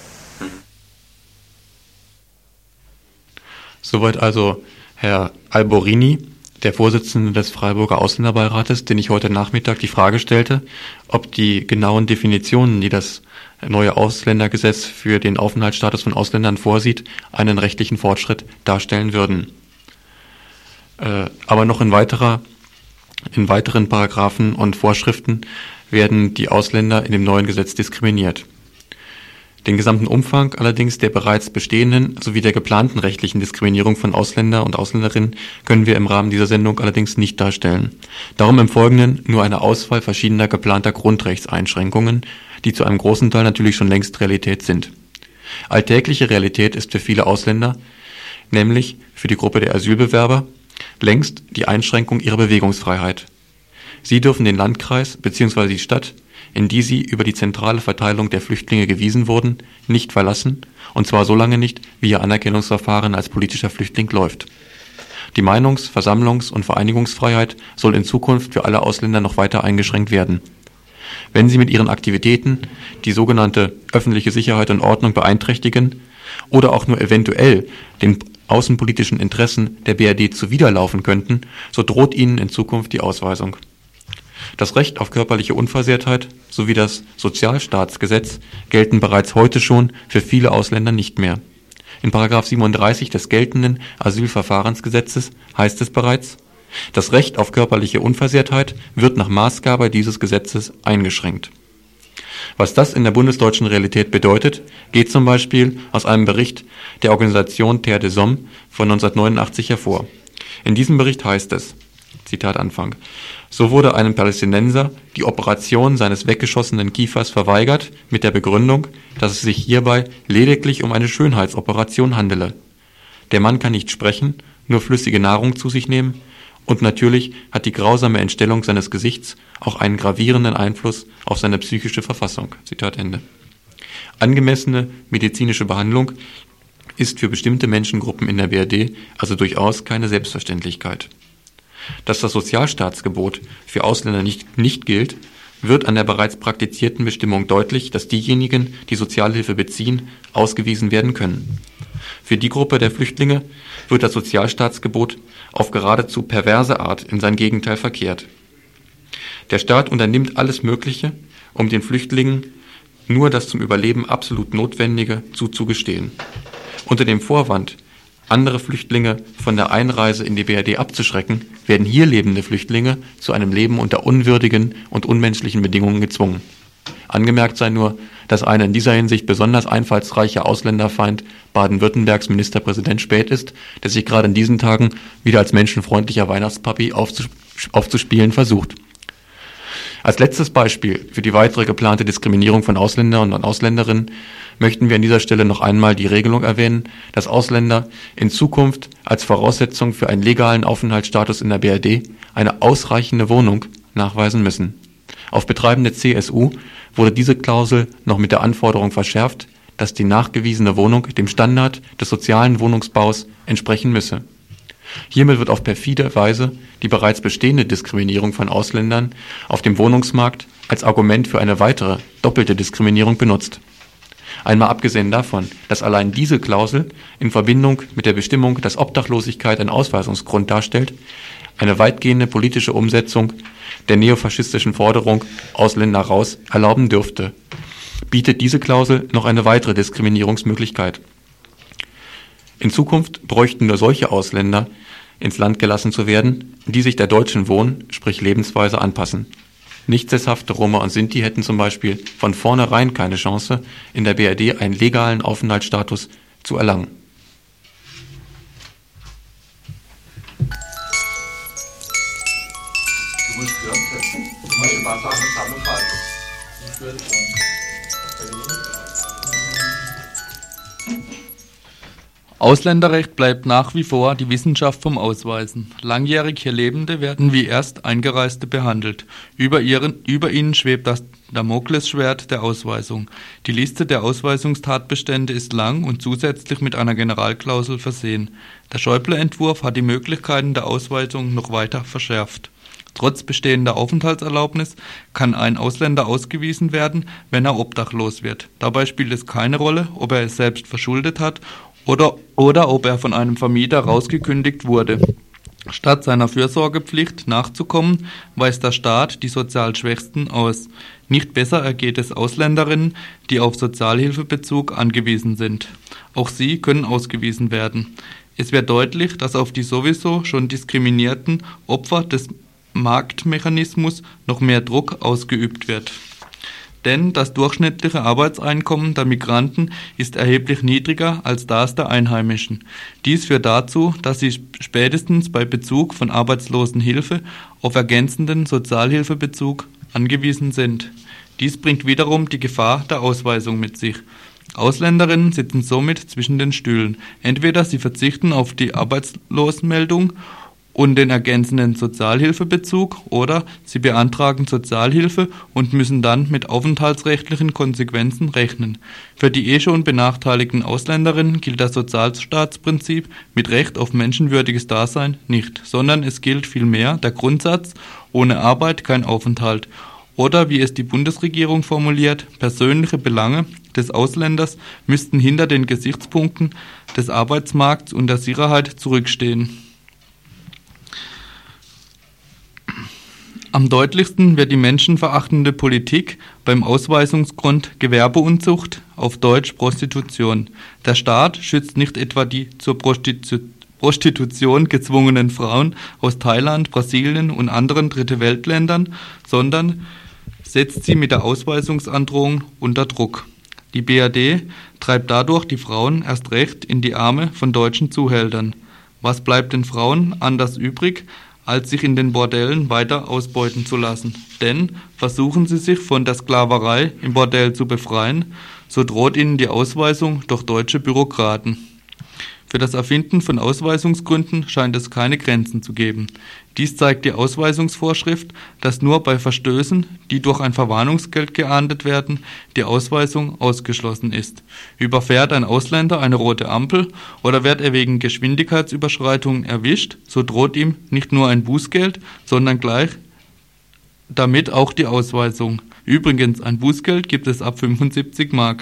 Soweit also Herr Alborini, der Vorsitzende des Freiburger Ausländerbeirates, den ich heute Nachmittag die Frage stellte, ob die genauen Definitionen, die das neue Ausländergesetz für den Aufenthaltsstatus von Ausländern vorsieht, einen rechtlichen Fortschritt darstellen würden. Äh, aber noch in weiterer, in weiteren Paragraphen und Vorschriften werden die Ausländer in dem neuen Gesetz diskriminiert. Den gesamten Umfang allerdings der bereits bestehenden sowie der geplanten rechtlichen Diskriminierung von Ausländer und Ausländerinnen können wir im Rahmen dieser Sendung allerdings nicht darstellen. Darum im Folgenden nur eine Auswahl verschiedener geplanter Grundrechtseinschränkungen, die zu einem großen Teil natürlich schon längst Realität sind. Alltägliche Realität ist für viele Ausländer, nämlich für die Gruppe der Asylbewerber, längst die Einschränkung ihrer Bewegungsfreiheit. Sie dürfen den Landkreis bzw. die Stadt, in die sie über die zentrale Verteilung der Flüchtlinge gewiesen wurden, nicht verlassen, und zwar so lange nicht, wie ihr Anerkennungsverfahren als politischer Flüchtling läuft. Die Meinungs-, Versammlungs- und Vereinigungsfreiheit soll in Zukunft für alle Ausländer noch weiter eingeschränkt werden. Wenn sie mit ihren Aktivitäten die sogenannte öffentliche Sicherheit und Ordnung beeinträchtigen oder auch nur eventuell den außenpolitischen Interessen der B R D zuwiderlaufen könnten, so droht ihnen in Zukunft die Ausweisung. Das Recht auf körperliche Unversehrtheit sowie das Sozialstaatsgesetz gelten bereits heute schon für viele Ausländer nicht mehr. In Paragraph siebenunddreißig des geltenden Asylverfahrensgesetzes heißt es bereits: Das Recht auf körperliche Unversehrtheit wird nach Maßgabe dieses Gesetzes eingeschränkt. Was das in der bundesdeutschen Realität bedeutet, geht zum Beispiel aus einem Bericht der Organisation Terre des Hommes von neunzehnhundertneunundachtzig hervor. In diesem Bericht heißt es, Zitat Anfang: So wurde einem Palästinenser die Operation seines weggeschossenen Kiefers verweigert, mit der Begründung, dass es sich hierbei lediglich um eine Schönheitsoperation handele. Der Mann kann nicht sprechen, nur flüssige Nahrung zu sich nehmen, und natürlich hat die grausame Entstellung seines Gesichts auch einen gravierenden Einfluss auf seine psychische Verfassung. Zitat Ende. Angemessene medizinische Behandlung ist für bestimmte Menschengruppen in der B R D also durchaus keine Selbstverständlichkeit. Dass das Sozialstaatsgebot für Ausländer nicht, nicht gilt, wird an der bereits praktizierten Bestimmung deutlich, dass diejenigen, die Sozialhilfe beziehen, ausgewiesen werden können. Für die Gruppe der Flüchtlinge wird das Sozialstaatsgebot auf geradezu perverse Art in sein Gegenteil verkehrt. Der Staat unternimmt alles Mögliche, um den Flüchtlingen nur das zum Überleben absolut Notwendige zuzugestehen. Unter dem Vorwand, andere Flüchtlinge von der Einreise in die B R D abzuschrecken, werden hier lebende Flüchtlinge zu einem Leben unter unwürdigen und unmenschlichen Bedingungen gezwungen. Angemerkt sei nur, dass ein in dieser Hinsicht besonders einfallsreicher Ausländerfeind Baden-Württembergs Ministerpräsident Späth ist, der sich gerade in diesen Tagen wieder als menschenfreundlicher Weihnachtspapi aufzus- aufzuspielen versucht. Als letztes Beispiel für die weitere geplante Diskriminierung von Ausländern und Ausländerinnen möchten wir an dieser Stelle noch einmal die Regelung erwähnen, dass Ausländer in Zukunft als Voraussetzung für einen legalen Aufenthaltsstatus in der B R D eine ausreichende Wohnung nachweisen müssen. Auf Betreiben der C S U wurde diese Klausel noch mit der Anforderung verschärft, dass die nachgewiesene Wohnung dem Standard des sozialen Wohnungsbaus entsprechen müsse. Hiermit wird auf perfide Weise die bereits bestehende Diskriminierung von Ausländern auf dem Wohnungsmarkt als Argument für eine weitere doppelte Diskriminierung benutzt. Einmal abgesehen davon, dass allein diese Klausel in Verbindung mit der Bestimmung, dass Obdachlosigkeit ein Ausweisungsgrund darstellt, eine weitgehende politische Umsetzung der neofaschistischen Forderung Ausländer raus erlauben dürfte, bietet diese Klausel noch eine weitere Diskriminierungsmöglichkeit. In Zukunft bräuchten nur solche Ausländer ins Land gelassen zu werden, die sich der deutschen Wohn-, sprich Lebensweise anpassen. Nicht sesshafte Roma und Sinti hätten zum Beispiel von vornherein keine Chance, in der B R D einen legalen Aufenthaltsstatus zu erlangen. Du musst hören, mal ein paar Sachen zusammenfassen. Ich würde schon. Ausländerrecht bleibt nach wie vor die Wissenschaft vom Ausweisen. Langjährig hier Lebende werden wie erst Eingereiste behandelt. Über, ihren, über ihnen schwebt das Damoklesschwert der Ausweisung. Die Liste der Ausweisungstatbestände ist lang und zusätzlich mit einer Generalklausel versehen. Der Schäuble-Entwurf hat die Möglichkeiten der Ausweisung noch weiter verschärft. Trotz bestehender Aufenthaltserlaubnis kann ein Ausländer ausgewiesen werden, wenn er obdachlos wird. Dabei spielt es keine Rolle, ob er es selbst verschuldet hat Oder, oder ob er von einem Vermieter rausgekündigt wurde. Statt seiner Fürsorgepflicht nachzukommen, weist der Staat die sozial Schwächsten aus. Nicht besser ergeht es Ausländerinnen, die auf Sozialhilfebezug angewiesen sind. Auch sie können ausgewiesen werden. Es wird deutlich, dass auf die sowieso schon diskriminierten Opfer des Marktmechanismus noch mehr Druck ausgeübt wird. Denn das durchschnittliche Arbeitseinkommen der Migranten ist erheblich niedriger als das der Einheimischen. Dies führt dazu, dass sie spätestens bei Bezug von Arbeitslosenhilfe auf ergänzenden Sozialhilfebezug angewiesen sind. Dies bringt wiederum die Gefahr der Ausweisung mit sich. Ausländerinnen sitzen somit zwischen den Stühlen. Entweder sie verzichten auf die Arbeitslosenmeldung und den ergänzenden Sozialhilfebezug oder sie beantragen Sozialhilfe und müssen dann mit aufenthaltsrechtlichen Konsequenzen rechnen. Für die eh schon benachteiligten Ausländerinnen gilt das Sozialstaatsprinzip mit Recht auf menschenwürdiges Dasein nicht, sondern es gilt vielmehr der Grundsatz, ohne Arbeit kein Aufenthalt. Oder wie es die Bundesregierung formuliert, persönliche Belange des Ausländers müssten hinter den Gesichtspunkten des Arbeitsmarkts und der Sicherheit zurückstehen. Am deutlichsten wird die menschenverachtende Politik beim Ausweisungsgrund Gewerbeunzucht, auf Deutsch Prostitution. Der Staat schützt nicht etwa die zur Prostitu- Prostitution gezwungenen Frauen aus Thailand, Brasilien und anderen Dritte-Welt-Ländern, sondern setzt sie mit der Ausweisungsandrohung unter Druck. Die B R D treibt dadurch die Frauen erst recht in die Arme von deutschen Zuhältern. Was bleibt den Frauen anders übrig, als sich in den Bordellen weiter ausbeuten zu lassen? Denn versuchen sie sich von der Sklaverei im Bordell zu befreien, so droht ihnen die Ausweisung durch deutsche Bürokraten. Für das Erfinden von Ausweisungsgründen scheint es keine Grenzen zu geben. Dies zeigt die Ausweisungsvorschrift, dass nur bei Verstößen, die durch ein Verwarnungsgeld geahndet werden, die Ausweisung ausgeschlossen ist. Überfährt ein Ausländer eine rote Ampel oder wird er wegen Geschwindigkeitsüberschreitungen erwischt, so droht ihm nicht nur ein Bußgeld, sondern gleich damit auch die Ausweisung. Übrigens, ein Bußgeld gibt es ab fünfundsiebzig Mark.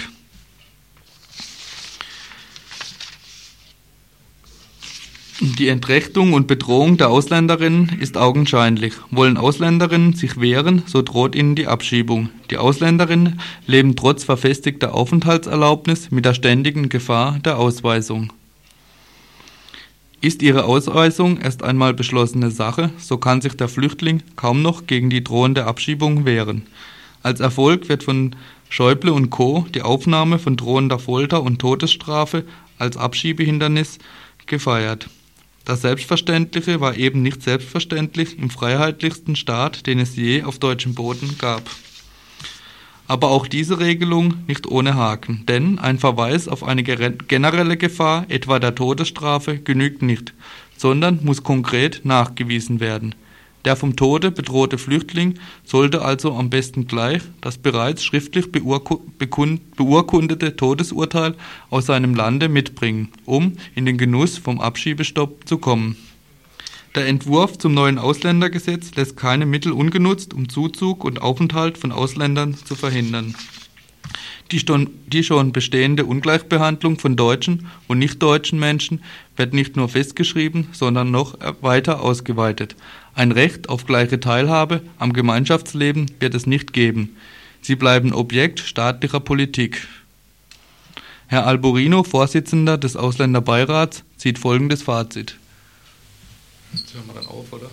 Die Entrechtung und Bedrohung der Ausländerinnen ist augenscheinlich. Wollen Ausländerinnen sich wehren, so droht ihnen die Abschiebung. Die Ausländerinnen leben trotz verfestigter Aufenthaltserlaubnis mit der ständigen Gefahr der Ausweisung. Ist ihre Ausweisung erst einmal beschlossene Sache, so kann sich der Flüchtling kaum noch gegen die drohende Abschiebung wehren. Als Erfolg wird von Schäuble und Co. die Aufnahme von drohender Folter und Todesstrafe als Abschiebehindernis gefeiert. Das Selbstverständliche war eben nicht selbstverständlich im freiheitlichsten Staat, den es je auf deutschem Boden gab. Aber auch diese Regelung nicht ohne Haken, denn ein Verweis auf eine generelle Gefahr, etwa der Todesstrafe, genügt nicht, sondern muss konkret nachgewiesen werden. Der vom Tode bedrohte Flüchtling sollte also am besten gleich das bereits schriftlich beurkundete Todesurteil aus seinem Lande mitbringen, um in den Genuss vom Abschiebestopp zu kommen. Der Entwurf zum neuen Ausländergesetz lässt keine Mittel ungenutzt, um Zuzug und Aufenthalt von Ausländern zu verhindern. Die schon, die schon bestehende Ungleichbehandlung von deutschen und nicht-deutschen Menschen wird nicht nur festgeschrieben, sondern noch weiter ausgeweitet. Ein Recht auf gleiche Teilhabe am Gemeinschaftsleben wird es nicht geben. Sie bleiben Objekt staatlicher Politik. Herr Alborino, Vorsitzender des Ausländerbeirats, zieht folgendes Fazit. Jetzt hören wir dann auf, oder?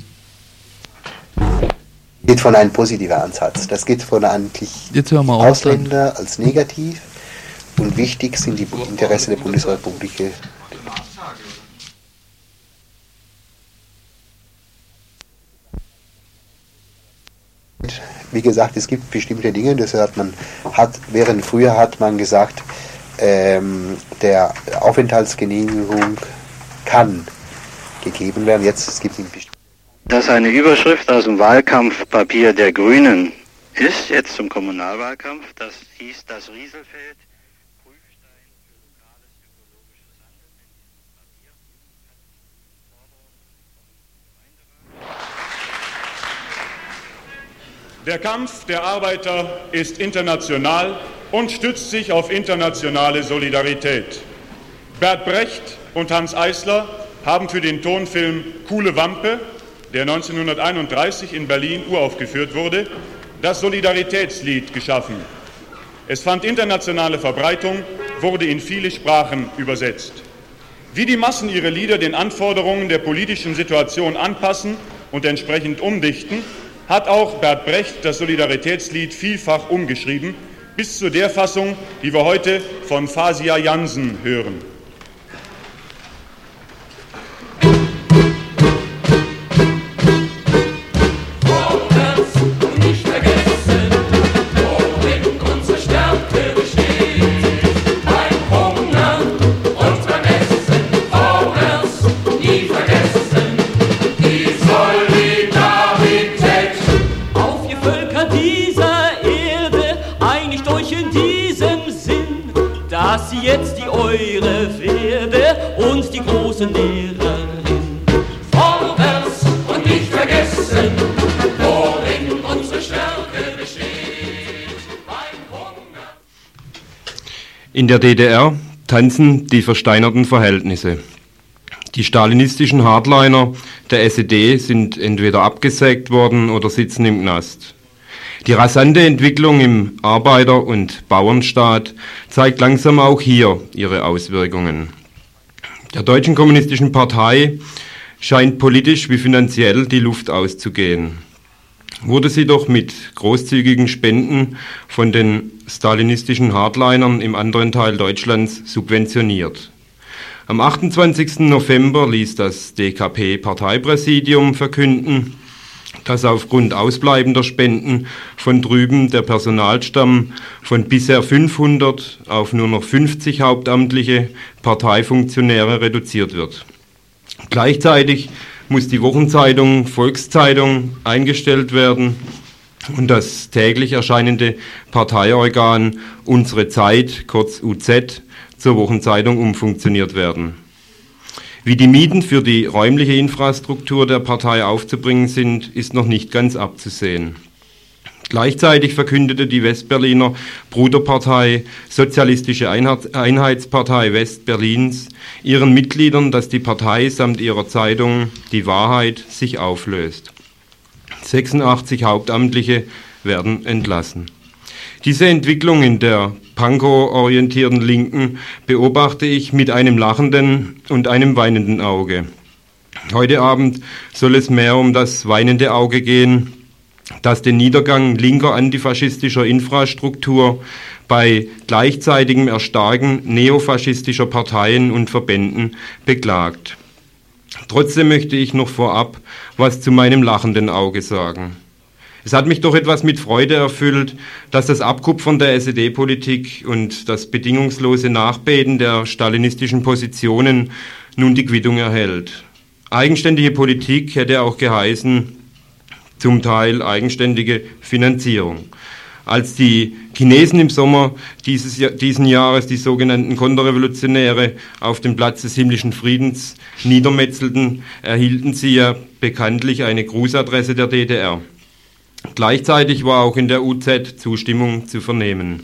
Geht von einem positiven Ansatz. Das geht von eigentlich Ausländer als negativ und wichtig sind die Interessen der Bundesrepublik. Wie gesagt, es gibt bestimmte Dinge, das hat man hat während früher hat man gesagt, ähm, der Aufenthaltsgenehmigung kann gegeben werden. Jetzt es gibt bestimmte. Das eine Überschrift aus dem Wahlkampfpapier der Grünen ist, jetzt zum Kommunalwahlkampf, das hieß das Rieselfeld, Prüfstein für lokales ökologisches Handeln. Der Kampf der Arbeiter ist international und stützt sich auf internationale Solidarität. Bert Brecht und Hanns Eisler haben für den Tonfilm Kuhle Wampe, der neunzehnhunderteinunddreißig in Berlin uraufgeführt wurde, das Solidaritätslied geschaffen. Es fand internationale Verbreitung, wurde in viele Sprachen übersetzt. Wie die Massen ihre Lieder den Anforderungen der politischen Situation anpassen und entsprechend umdichten, hat auch Bert Brecht das Solidaritätslied vielfach umgeschrieben, bis zu der Fassung, die wir heute von Fasia Jansen hören. Jetzt die eure werde und die große Lehrerin. Vorwärts und nicht vergessen, worin unsere Stärke besteht. Beim Hunger. In der D D R tanzen die versteinerten Verhältnisse. Die stalinistischen Hardliner der S E D sind entweder abgesägt worden oder sitzen im Knast. Die rasante Entwicklung im Arbeiter- und Bauernstaat zeigt langsam auch hier ihre Auswirkungen. Der Deutschen Kommunistischen Partei scheint politisch wie finanziell die Luft auszugehen. Wurde sie doch mit großzügigen Spenden von den stalinistischen Hardlinern im anderen Teil Deutschlands subventioniert. Am achtundzwanzigsten November ließ das D K P-Parteipräsidium verkünden, dass aufgrund ausbleibender Spenden von drüben der Personalstamm von bisher fünfhundert auf nur noch fünfzig hauptamtliche Parteifunktionäre reduziert wird. Gleichzeitig muss die Wochenzeitung Volkszeitung eingestellt werden und das täglich erscheinende Parteiorgan Unsere Zeit, kurz U Z, zur Wochenzeitung umfunktioniert werden. Wie die Mieten für die räumliche Infrastruktur der Partei aufzubringen sind, ist noch nicht ganz abzusehen. Gleichzeitig verkündete die Westberliner Bruderpartei Sozialistische Einheitspartei Westberlins ihren Mitgliedern, dass die Partei samt ihrer Zeitung Die Wahrheit sich auflöst. sechsundachtzig Hauptamtliche werden entlassen. Diese Entwicklung in der pankow-orientierten Linken beobachte ich mit einem lachenden und einem weinenden Auge. Heute Abend soll es mehr um das weinende Auge gehen, das den Niedergang linker antifaschistischer Infrastruktur bei gleichzeitigem Erstarken neofaschistischer Parteien und Verbänden beklagt. Trotzdem möchte ich noch vorab was zu meinem lachenden Auge sagen. Es hat mich doch etwas mit Freude erfüllt, dass das Abkupfern der S E D-Politik und das bedingungslose Nachbeten der stalinistischen Positionen nun die Quittung erhält. Eigenständige Politik hätte auch geheißen, zum Teil eigenständige Finanzierung. Als die Chinesen im Sommer dieses Jahr, diesen Jahres die sogenannten Konterrevolutionäre auf dem Platz des himmlischen Friedens niedermetzelten, erhielten sie ja bekanntlich eine Grußadresse der D D R. Gleichzeitig war auch in der U Z Zustimmung zu vernehmen.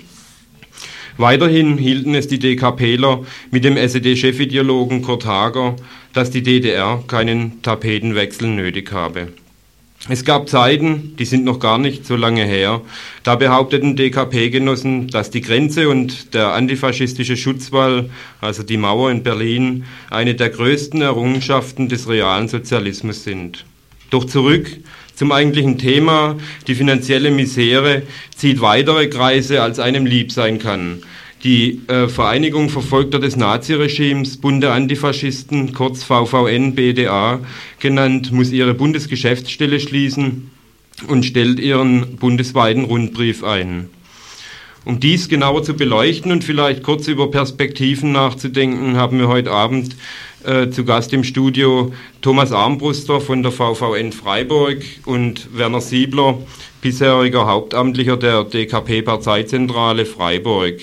Weiterhin hielten es die DKPler mit dem S E D-Chefideologen Kurt Hager, dass die D D R keinen Tapetenwechsel nötig habe. Es gab Zeiten, die sind noch gar nicht so lange her, da behaupteten D K P-Genossen, dass die Grenze und der antifaschistische Schutzwall, also die Mauer in Berlin, eine der größten Errungenschaften des realen Sozialismus sind. Doch zurück zum eigentlichen Thema, die finanzielle Misere zieht weitere Kreise, als einem lieb sein kann. Die äh, Vereinigung Verfolgter des Naziregimes, Bund der Antifaschisten, kurz V V N B D A genannt, muss ihre Bundesgeschäftsstelle schließen und stellt ihren bundesweiten Rundbrief ein. Um dies genauer zu beleuchten und vielleicht kurz über Perspektiven nachzudenken, haben wir heute Abend äh, zu Gast im Studio Thomas Armbruster von der V V N Freiburg und Werner Siebler, bisheriger Hauptamtlicher der D K P-Parteizentrale Freiburg.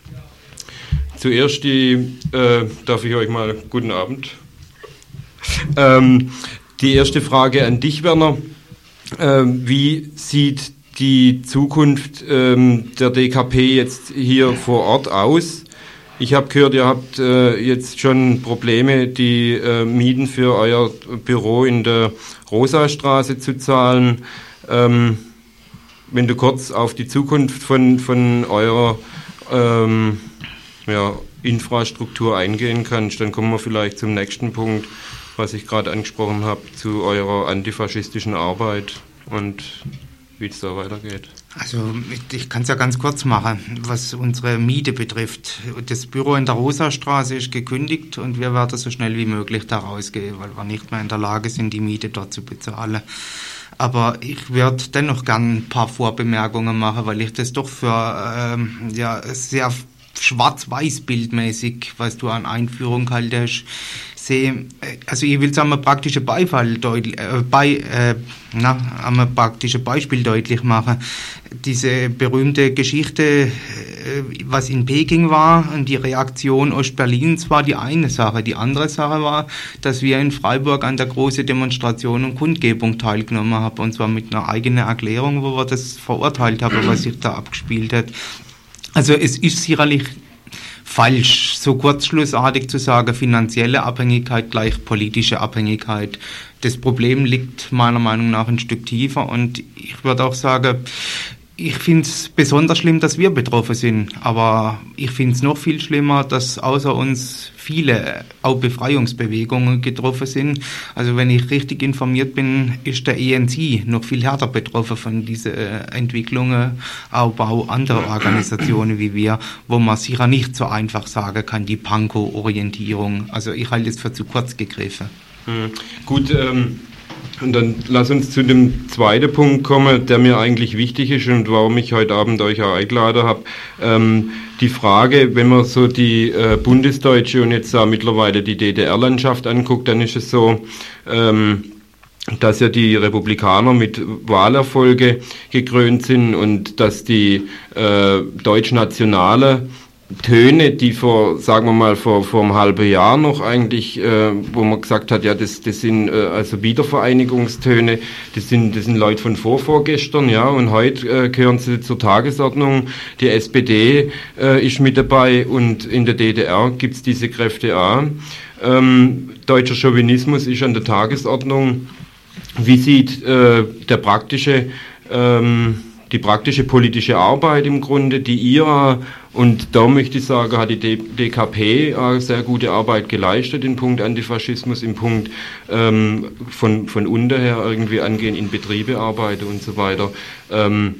Zuerst die, äh, darf ich euch mal, guten Abend. Ähm, die erste Frage an dich, Werner. Ähm, wie sieht die Zukunft ähm, der D K P jetzt hier vor Ort aus? Ich habe gehört, ihr habt äh, jetzt schon Probleme, die äh, Mieten für euer Büro in der Rosastraße zu zahlen. Ähm, wenn du kurz auf die Zukunft von, von eurer ähm, ja, Infrastruktur eingehen kannst, dann kommen wir vielleicht zum nächsten Punkt, was ich gerade angesprochen habe, zu eurer antifaschistischen Arbeit und wie es da weitergeht. Also ich, ich kann es ja ganz kurz machen, was unsere Miete betrifft. Das Büro in der Rosastraße ist gekündigt und wir werden so schnell wie möglich da rausgehen, weil wir nicht mehr in der Lage sind, die Miete dort zu bezahlen. Aber ich würde dennoch gerne ein paar Vorbemerkungen machen, weil ich das doch für ähm, ja, sehr schwarz-weiß-bildmäßig, was du an Einführung halt hast, sehe, also ich will sagen, ein praktisches Beifall deutlich, äh, bei, äh, na, ein praktisches Beispiel deutlich machen. Diese berühmte Geschichte, äh, was in Peking war und die Reaktion Ostberlins war die eine Sache. Die andere Sache war, dass wir in Freiburg an der großen Demonstration und Kundgebung teilgenommen haben, und zwar mit einer eigenen Erklärung, wo wir das verurteilt haben, was sich da abgespielt hat. Also es ist sicherlich falsch, so kurzschlussartig zu sagen, finanzielle Abhängigkeit gleich politische Abhängigkeit. Das Problem liegt meiner Meinung nach ein Stück tiefer und ich würde auch sagen, ich finde es besonders schlimm, dass wir betroffen sind, aber ich finde es noch viel schlimmer, dass außer uns viele auch Befreiungsbewegungen getroffen sind. Also wenn ich richtig informiert bin, ist der E N C noch viel härter betroffen von diesen Entwicklungen, aber auch andere Organisationen wie wir, wo man sicher nicht so einfach sagen kann, die Pankow-Orientierung. Also ich halte es für zu kurz gegriffen. Hm. Gut, ähm und dann lass uns zu dem zweiten Punkt kommen, der mir eigentlich wichtig ist und warum ich heute Abend euch auch eingeladen habe. Ähm, die Frage, wenn man so die äh, bundesdeutsche und jetzt auch mittlerweile die D D R-Landschaft anguckt, dann ist es so, ähm, dass ja die Republikaner mit Wahlerfolge gekrönt sind und dass die äh, deutschnationale Töne, die vor, sagen wir mal, vor, vor einem halben Jahr noch eigentlich, äh, wo man gesagt hat, ja, das, das sind äh, also Wiedervereinigungstöne, das sind, das sind Leute von vorvorgestern, ja, und heute äh, gehören sie zur Tagesordnung. Die S P D äh, ist mit dabei und in der D D R gibt's diese Kräfte auch. Ähm, deutscher Chauvinismus ist an der Tagesordnung. Wie sieht äh, der praktische ähm, die praktische politische Arbeit im Grunde, die ihr, und da möchte ich sagen, hat die D K P eine sehr gute Arbeit geleistet im Punkt Antifaschismus, im Punkt ähm, von, von unten her irgendwie angehen, in Betriebe arbeiten und so weiter. Ähm,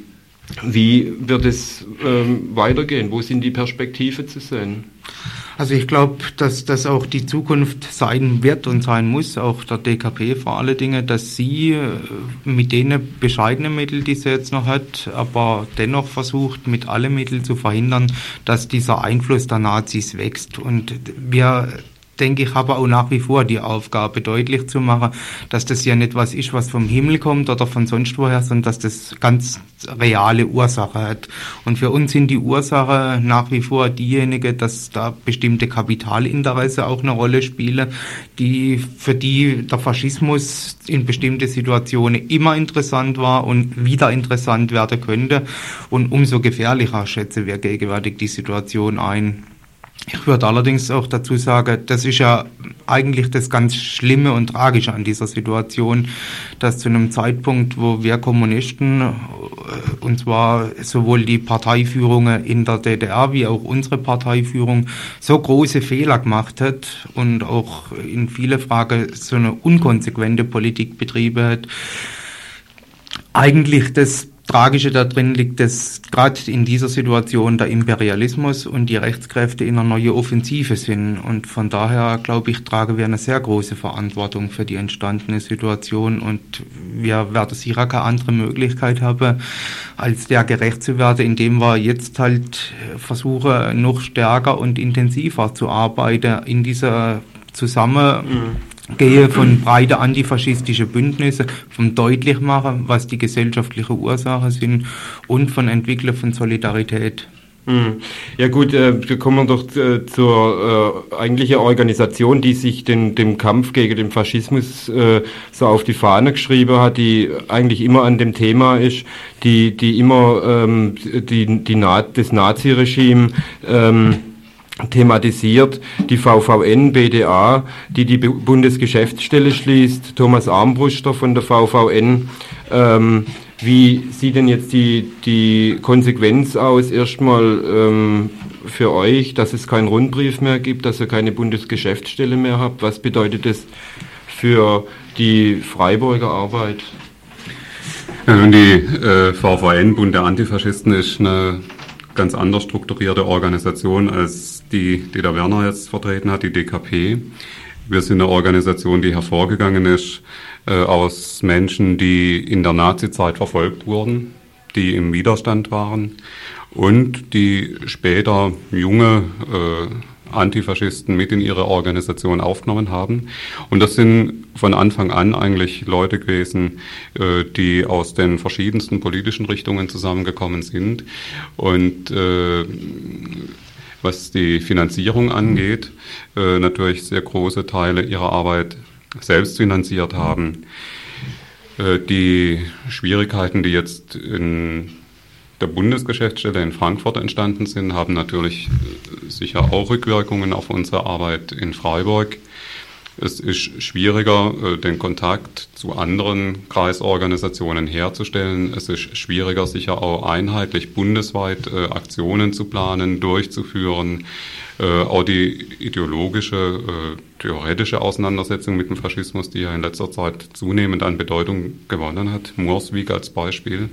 wie wird es ähm, weitergehen? Wo sind die Perspektiven zu sehen? Also ich glaube, dass das auch die Zukunft sein wird und sein muss, auch der D K P vor allen Dingen, dass sie mit den bescheidenen Mitteln, die sie jetzt noch hat, aber dennoch versucht, mit allen Mitteln zu verhindern, dass dieser Einfluss der Nazis wächst. Und wir, denke ich, haben auch nach wie vor die Aufgabe, deutlich zu machen, dass das ja nicht was ist, was vom Himmel kommt oder von sonst woher, sondern dass das ganz reale Ursache hat. Und für uns sind die Ursachen nach wie vor diejenige, dass da bestimmte Kapitalinteresse auch eine Rolle spielen, die, für die der Faschismus in bestimmte Situationen immer interessant war und wieder interessant werden könnte. Und umso gefährlicher schätzen wir gegenwärtig die Situation ein. Ich würde allerdings auch dazu sagen, das ist ja eigentlich das ganz Schlimme und Tragische an dieser Situation, dass zu einem Zeitpunkt, wo wir Kommunisten, und zwar sowohl die Parteiführungen in der D D R wie auch unsere Parteiführung, so große Fehler gemacht hat und auch in viele Fragen so eine unkonsequente Politik betrieben hat, eigentlich das Tragische da drin liegt, dass gerade in dieser Situation der Imperialismus und die Rechtskräfte in einer neuen Offensive sind. Und von daher, glaube ich, tragen wir eine sehr große Verantwortung für die entstandene Situation. Und wir werden sicher keine andere Möglichkeit haben, als der gerecht zu werden, indem wir jetzt halt versuchen, noch stärker und intensiver zu arbeiten in dieser Zusammenarbeit. Mhm. Gehe von breite antifaschistische Bündnisse, vom Deutlichmachen, was die gesellschaftlichen Ursachen sind und von Entwicklung von Solidarität. Ja gut, äh, da kommen wir doch äh, zur äh, eigentlichen Organisation, die sich den, dem Kampf gegen den Faschismus äh, so auf die Fahne geschrieben hat, die eigentlich immer an dem Thema ist, die, die immer ähm, die, die Na- das Naziregime ähm, thematisiert, die V V N, B D A, die die Bundesgeschäftsstelle schließt, Thomas Armbruster von der V V N. Ähm, wie sieht denn jetzt die, die Konsequenz aus, erstmal ähm, für euch, dass es keinen Rundbrief mehr gibt, dass ihr keine Bundesgeschäftsstelle mehr habt? Was bedeutet das für die Freiburger Arbeit? Ja, nun, die äh, V V N, Bund der Antifaschisten, ist eine ganz anders strukturierte Organisation als die, die der Werner jetzt vertreten hat, die D K P. Wir sind eine Organisation, die hervorgegangen ist äh, aus Menschen, die in der Nazizeit verfolgt wurden, die im Widerstand waren und die später junge äh, Antifaschisten mit in ihre Organisation aufgenommen haben. Und das sind von Anfang an eigentlich Leute gewesen, äh, die aus den verschiedensten politischen Richtungen zusammengekommen sind. Und äh, was die Finanzierung angeht, äh, natürlich sehr große Teile ihrer Arbeit selbst finanziert haben. Äh, die Schwierigkeiten, die jetzt in der Bundesgeschäftsstelle in Frankfurt entstanden sind, haben natürlich sicher auch Rückwirkungen auf unsere Arbeit in Freiburg. Es ist schwieriger, den Kontakt zu anderen Kreisorganisationen herzustellen. Es ist schwieriger, sicher auch einheitlich bundesweit Aktionen zu planen, durchzuführen. Auch die ideologische, theoretische Auseinandersetzung mit dem Faschismus, die ja in letzter Zeit zunehmend an Bedeutung gewonnen hat, Moerswijk als Beispiel,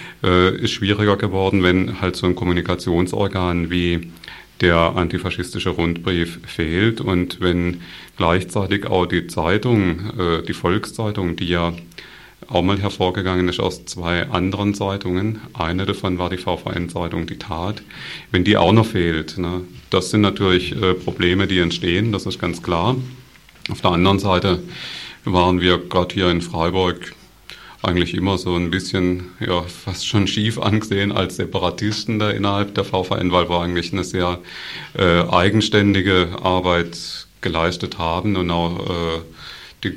ist schwieriger geworden, wenn halt so ein Kommunikationsorgan wie der antifaschistische Rundbrief fehlt und wenn gleichzeitig auch die Zeitung, äh, die Volkszeitung, die ja auch mal hervorgegangen ist aus zwei anderen Zeitungen, eine davon war die V V N-Zeitung Die Tat, wenn die auch noch fehlt, ne, das sind natürlich äh, Probleme, die entstehen, das ist ganz klar. Auf der anderen Seite waren wir gerade hier in Freiburg eigentlich immer so ein bisschen, ja, fast schon schief angesehen als Separatisten da innerhalb der V V N, weil wir eigentlich eine sehr äh, eigenständige Arbeit geleistet haben und auch äh, die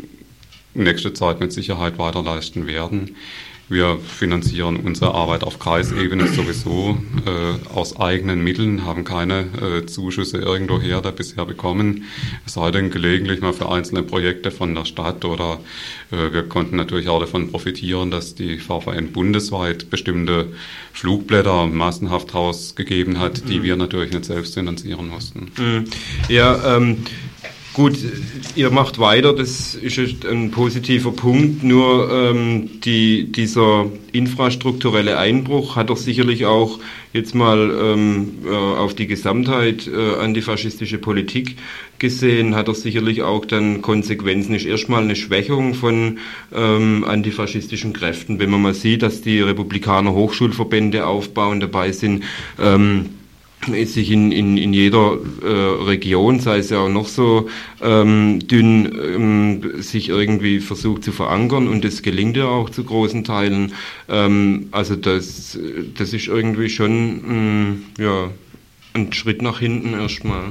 nächste Zeit mit Sicherheit weiter leisten werden. Wir finanzieren unsere Arbeit auf Kreisebene sowieso äh, aus eigenen Mitteln, haben keine äh, Zuschüsse irgendwoher da bisher bekommen, es sei denn gelegentlich mal für einzelne Projekte von der Stadt oder äh, wir konnten natürlich auch davon profitieren, dass die V V N bundesweit bestimmte Flugblätter massenhaft rausgegeben hat, die mhm. wir natürlich nicht selbst finanzieren mussten. Mhm. Ja, ähm gut, ihr macht weiter, das ist ein positiver Punkt, nur ähm, die, dieser infrastrukturelle Einbruch hat doch sicherlich auch jetzt mal ähm, äh, auf die Gesamtheit äh, antifaschistische Politik gesehen, hat doch sicherlich auch dann Konsequenzen, ist erstmal eine Schwächung von ähm, antifaschistischen Kräften, wenn man mal sieht, dass die Republikaner Hochschulverbände aufbauen, dabei sind, ähm, sich in, in, in jeder äh, Region, sei es ja auch noch so ähm, dünn, ähm, sich irgendwie versucht zu verankern und das gelingt ja auch zu großen Teilen. Ähm, also das, das ist irgendwie schon mh, ja, ein Schritt nach hinten erstmal.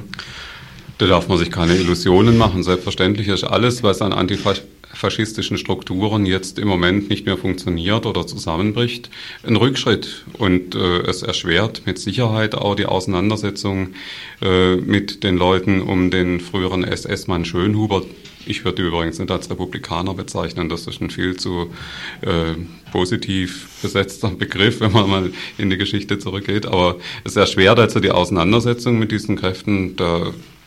Da darf man sich keine Illusionen machen. Selbstverständlich ist alles, was an antifaschistischen Strukturen jetzt im Moment nicht mehr funktioniert oder zusammenbricht, ein Rückschritt. Und äh, es erschwert mit Sicherheit auch die Auseinandersetzung äh, mit den Leuten um den früheren S S-Mann Schönhuber. Ich würde übrigens nicht als Republikaner bezeichnen, das ist ein viel zu äh, positiv besetzter Begriff, wenn man mal in die Geschichte zurückgeht. Aber es erschwert also die Auseinandersetzung mit diesen Kräften. Da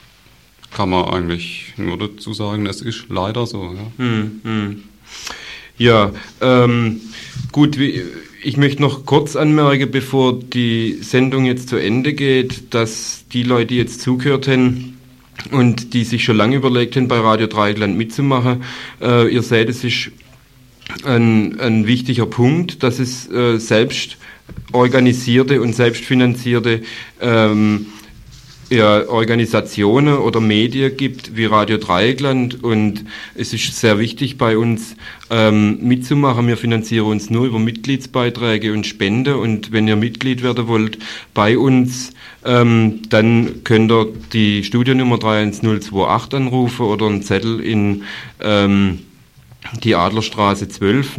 kann man eigentlich nur dazu sagen, es ist leider so. Ja, hm, hm. ja ähm, gut, wie, ich möchte noch kurz anmerken, bevor die Sendung jetzt zu Ende geht, dass die Leute, die jetzt zugehört haben und die sich schon lange überlegt haben, bei Radio Dreieckland mitzumachen, äh, ihr seht, es ist ein, ein wichtiger Punkt, dass es äh, selbst organisierte und selbstfinanzierte ähm, ja, Organisationen oder Medien gibt wie Radio Dreieckland und es ist sehr wichtig bei uns ähm, mitzumachen. Wir finanzieren uns nur über Mitgliedsbeiträge und Spende und wenn ihr Mitglied werden wollt bei uns, ähm, dann könnt ihr die Studiennummer drei eins null zwei acht anrufen oder einen Zettel in ähm, die Adlerstraße zwölf.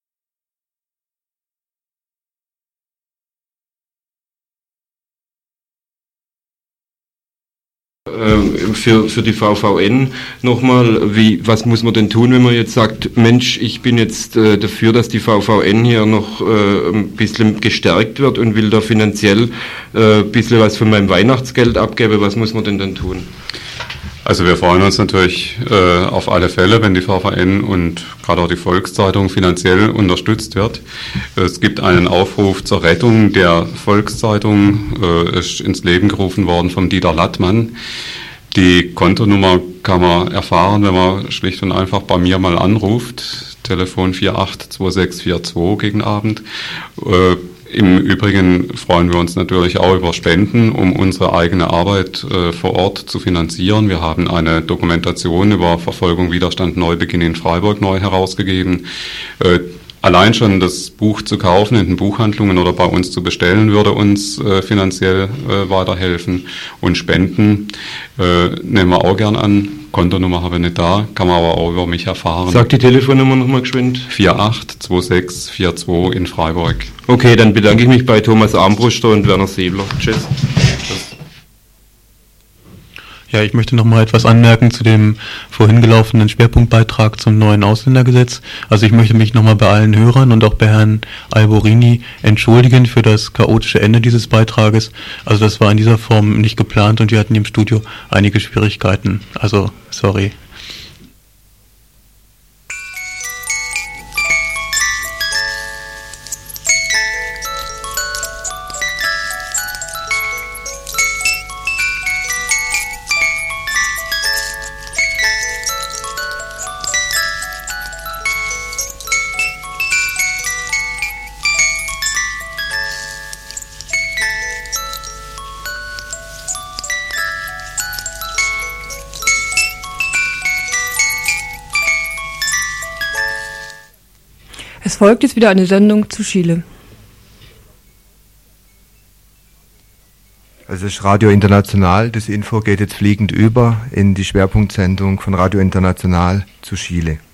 Für, für die V V N nochmal, wie, was muss man denn tun, wenn man jetzt sagt, Mensch, ich bin jetzt äh, dafür, dass die V V N hier noch äh, ein bisschen gestärkt wird und will da finanziell äh, ein bisschen was von meinem Weihnachtsgeld abgeben, was muss man denn dann tun? Also wir freuen uns natürlich äh, auf alle Fälle, wenn die V V N und gerade auch die Volkszeitung finanziell unterstützt wird. Es gibt einen Aufruf zur Rettung der Volkszeitung, äh, ist ins Leben gerufen worden vom Dieter Lattmann. Die Kontonummer kann man erfahren, wenn man schlicht und einfach bei mir mal anruft. Telefon vier acht zwei sechs vier zwei gegen Abend. Äh, Im Übrigen freuen wir uns natürlich auch über Spenden, um unsere eigene Arbeit äh, vor Ort zu finanzieren. Wir haben eine Dokumentation über Verfolgung, Widerstand, Neubeginn in Freiburg neu herausgegeben. Äh, allein schon das Buch zu kaufen in den Buchhandlungen oder bei uns zu bestellen, würde uns äh, finanziell äh, weiterhelfen. Und Spenden äh, nehmen wir auch gern an. Kontonummer habe ich nicht da, kann man aber auch über mich erfahren. Sag die Telefonnummer nochmal geschwind. vier acht zwei sechs vier zwei in Freiburg. Okay, dann bedanke ich mich bei Thomas Armbruster und Werner Seebler. Tschüss. Ja, ich möchte noch mal etwas anmerken zu dem vorhin gelaufenen Schwerpunktbeitrag zum neuen Ausländergesetz. Also ich möchte mich noch mal bei allen Hörern und auch bei Herrn Alborini entschuldigen für das chaotische Ende dieses Beitrages. Also das war in dieser Form nicht geplant und wir hatten im Studio einige Schwierigkeiten. Also sorry. Es folgt jetzt wieder eine Sendung zu Chile. Also das ist Radio International, das Info geht jetzt fliegend über in die Schwerpunktsendung von Radio International zu Chile.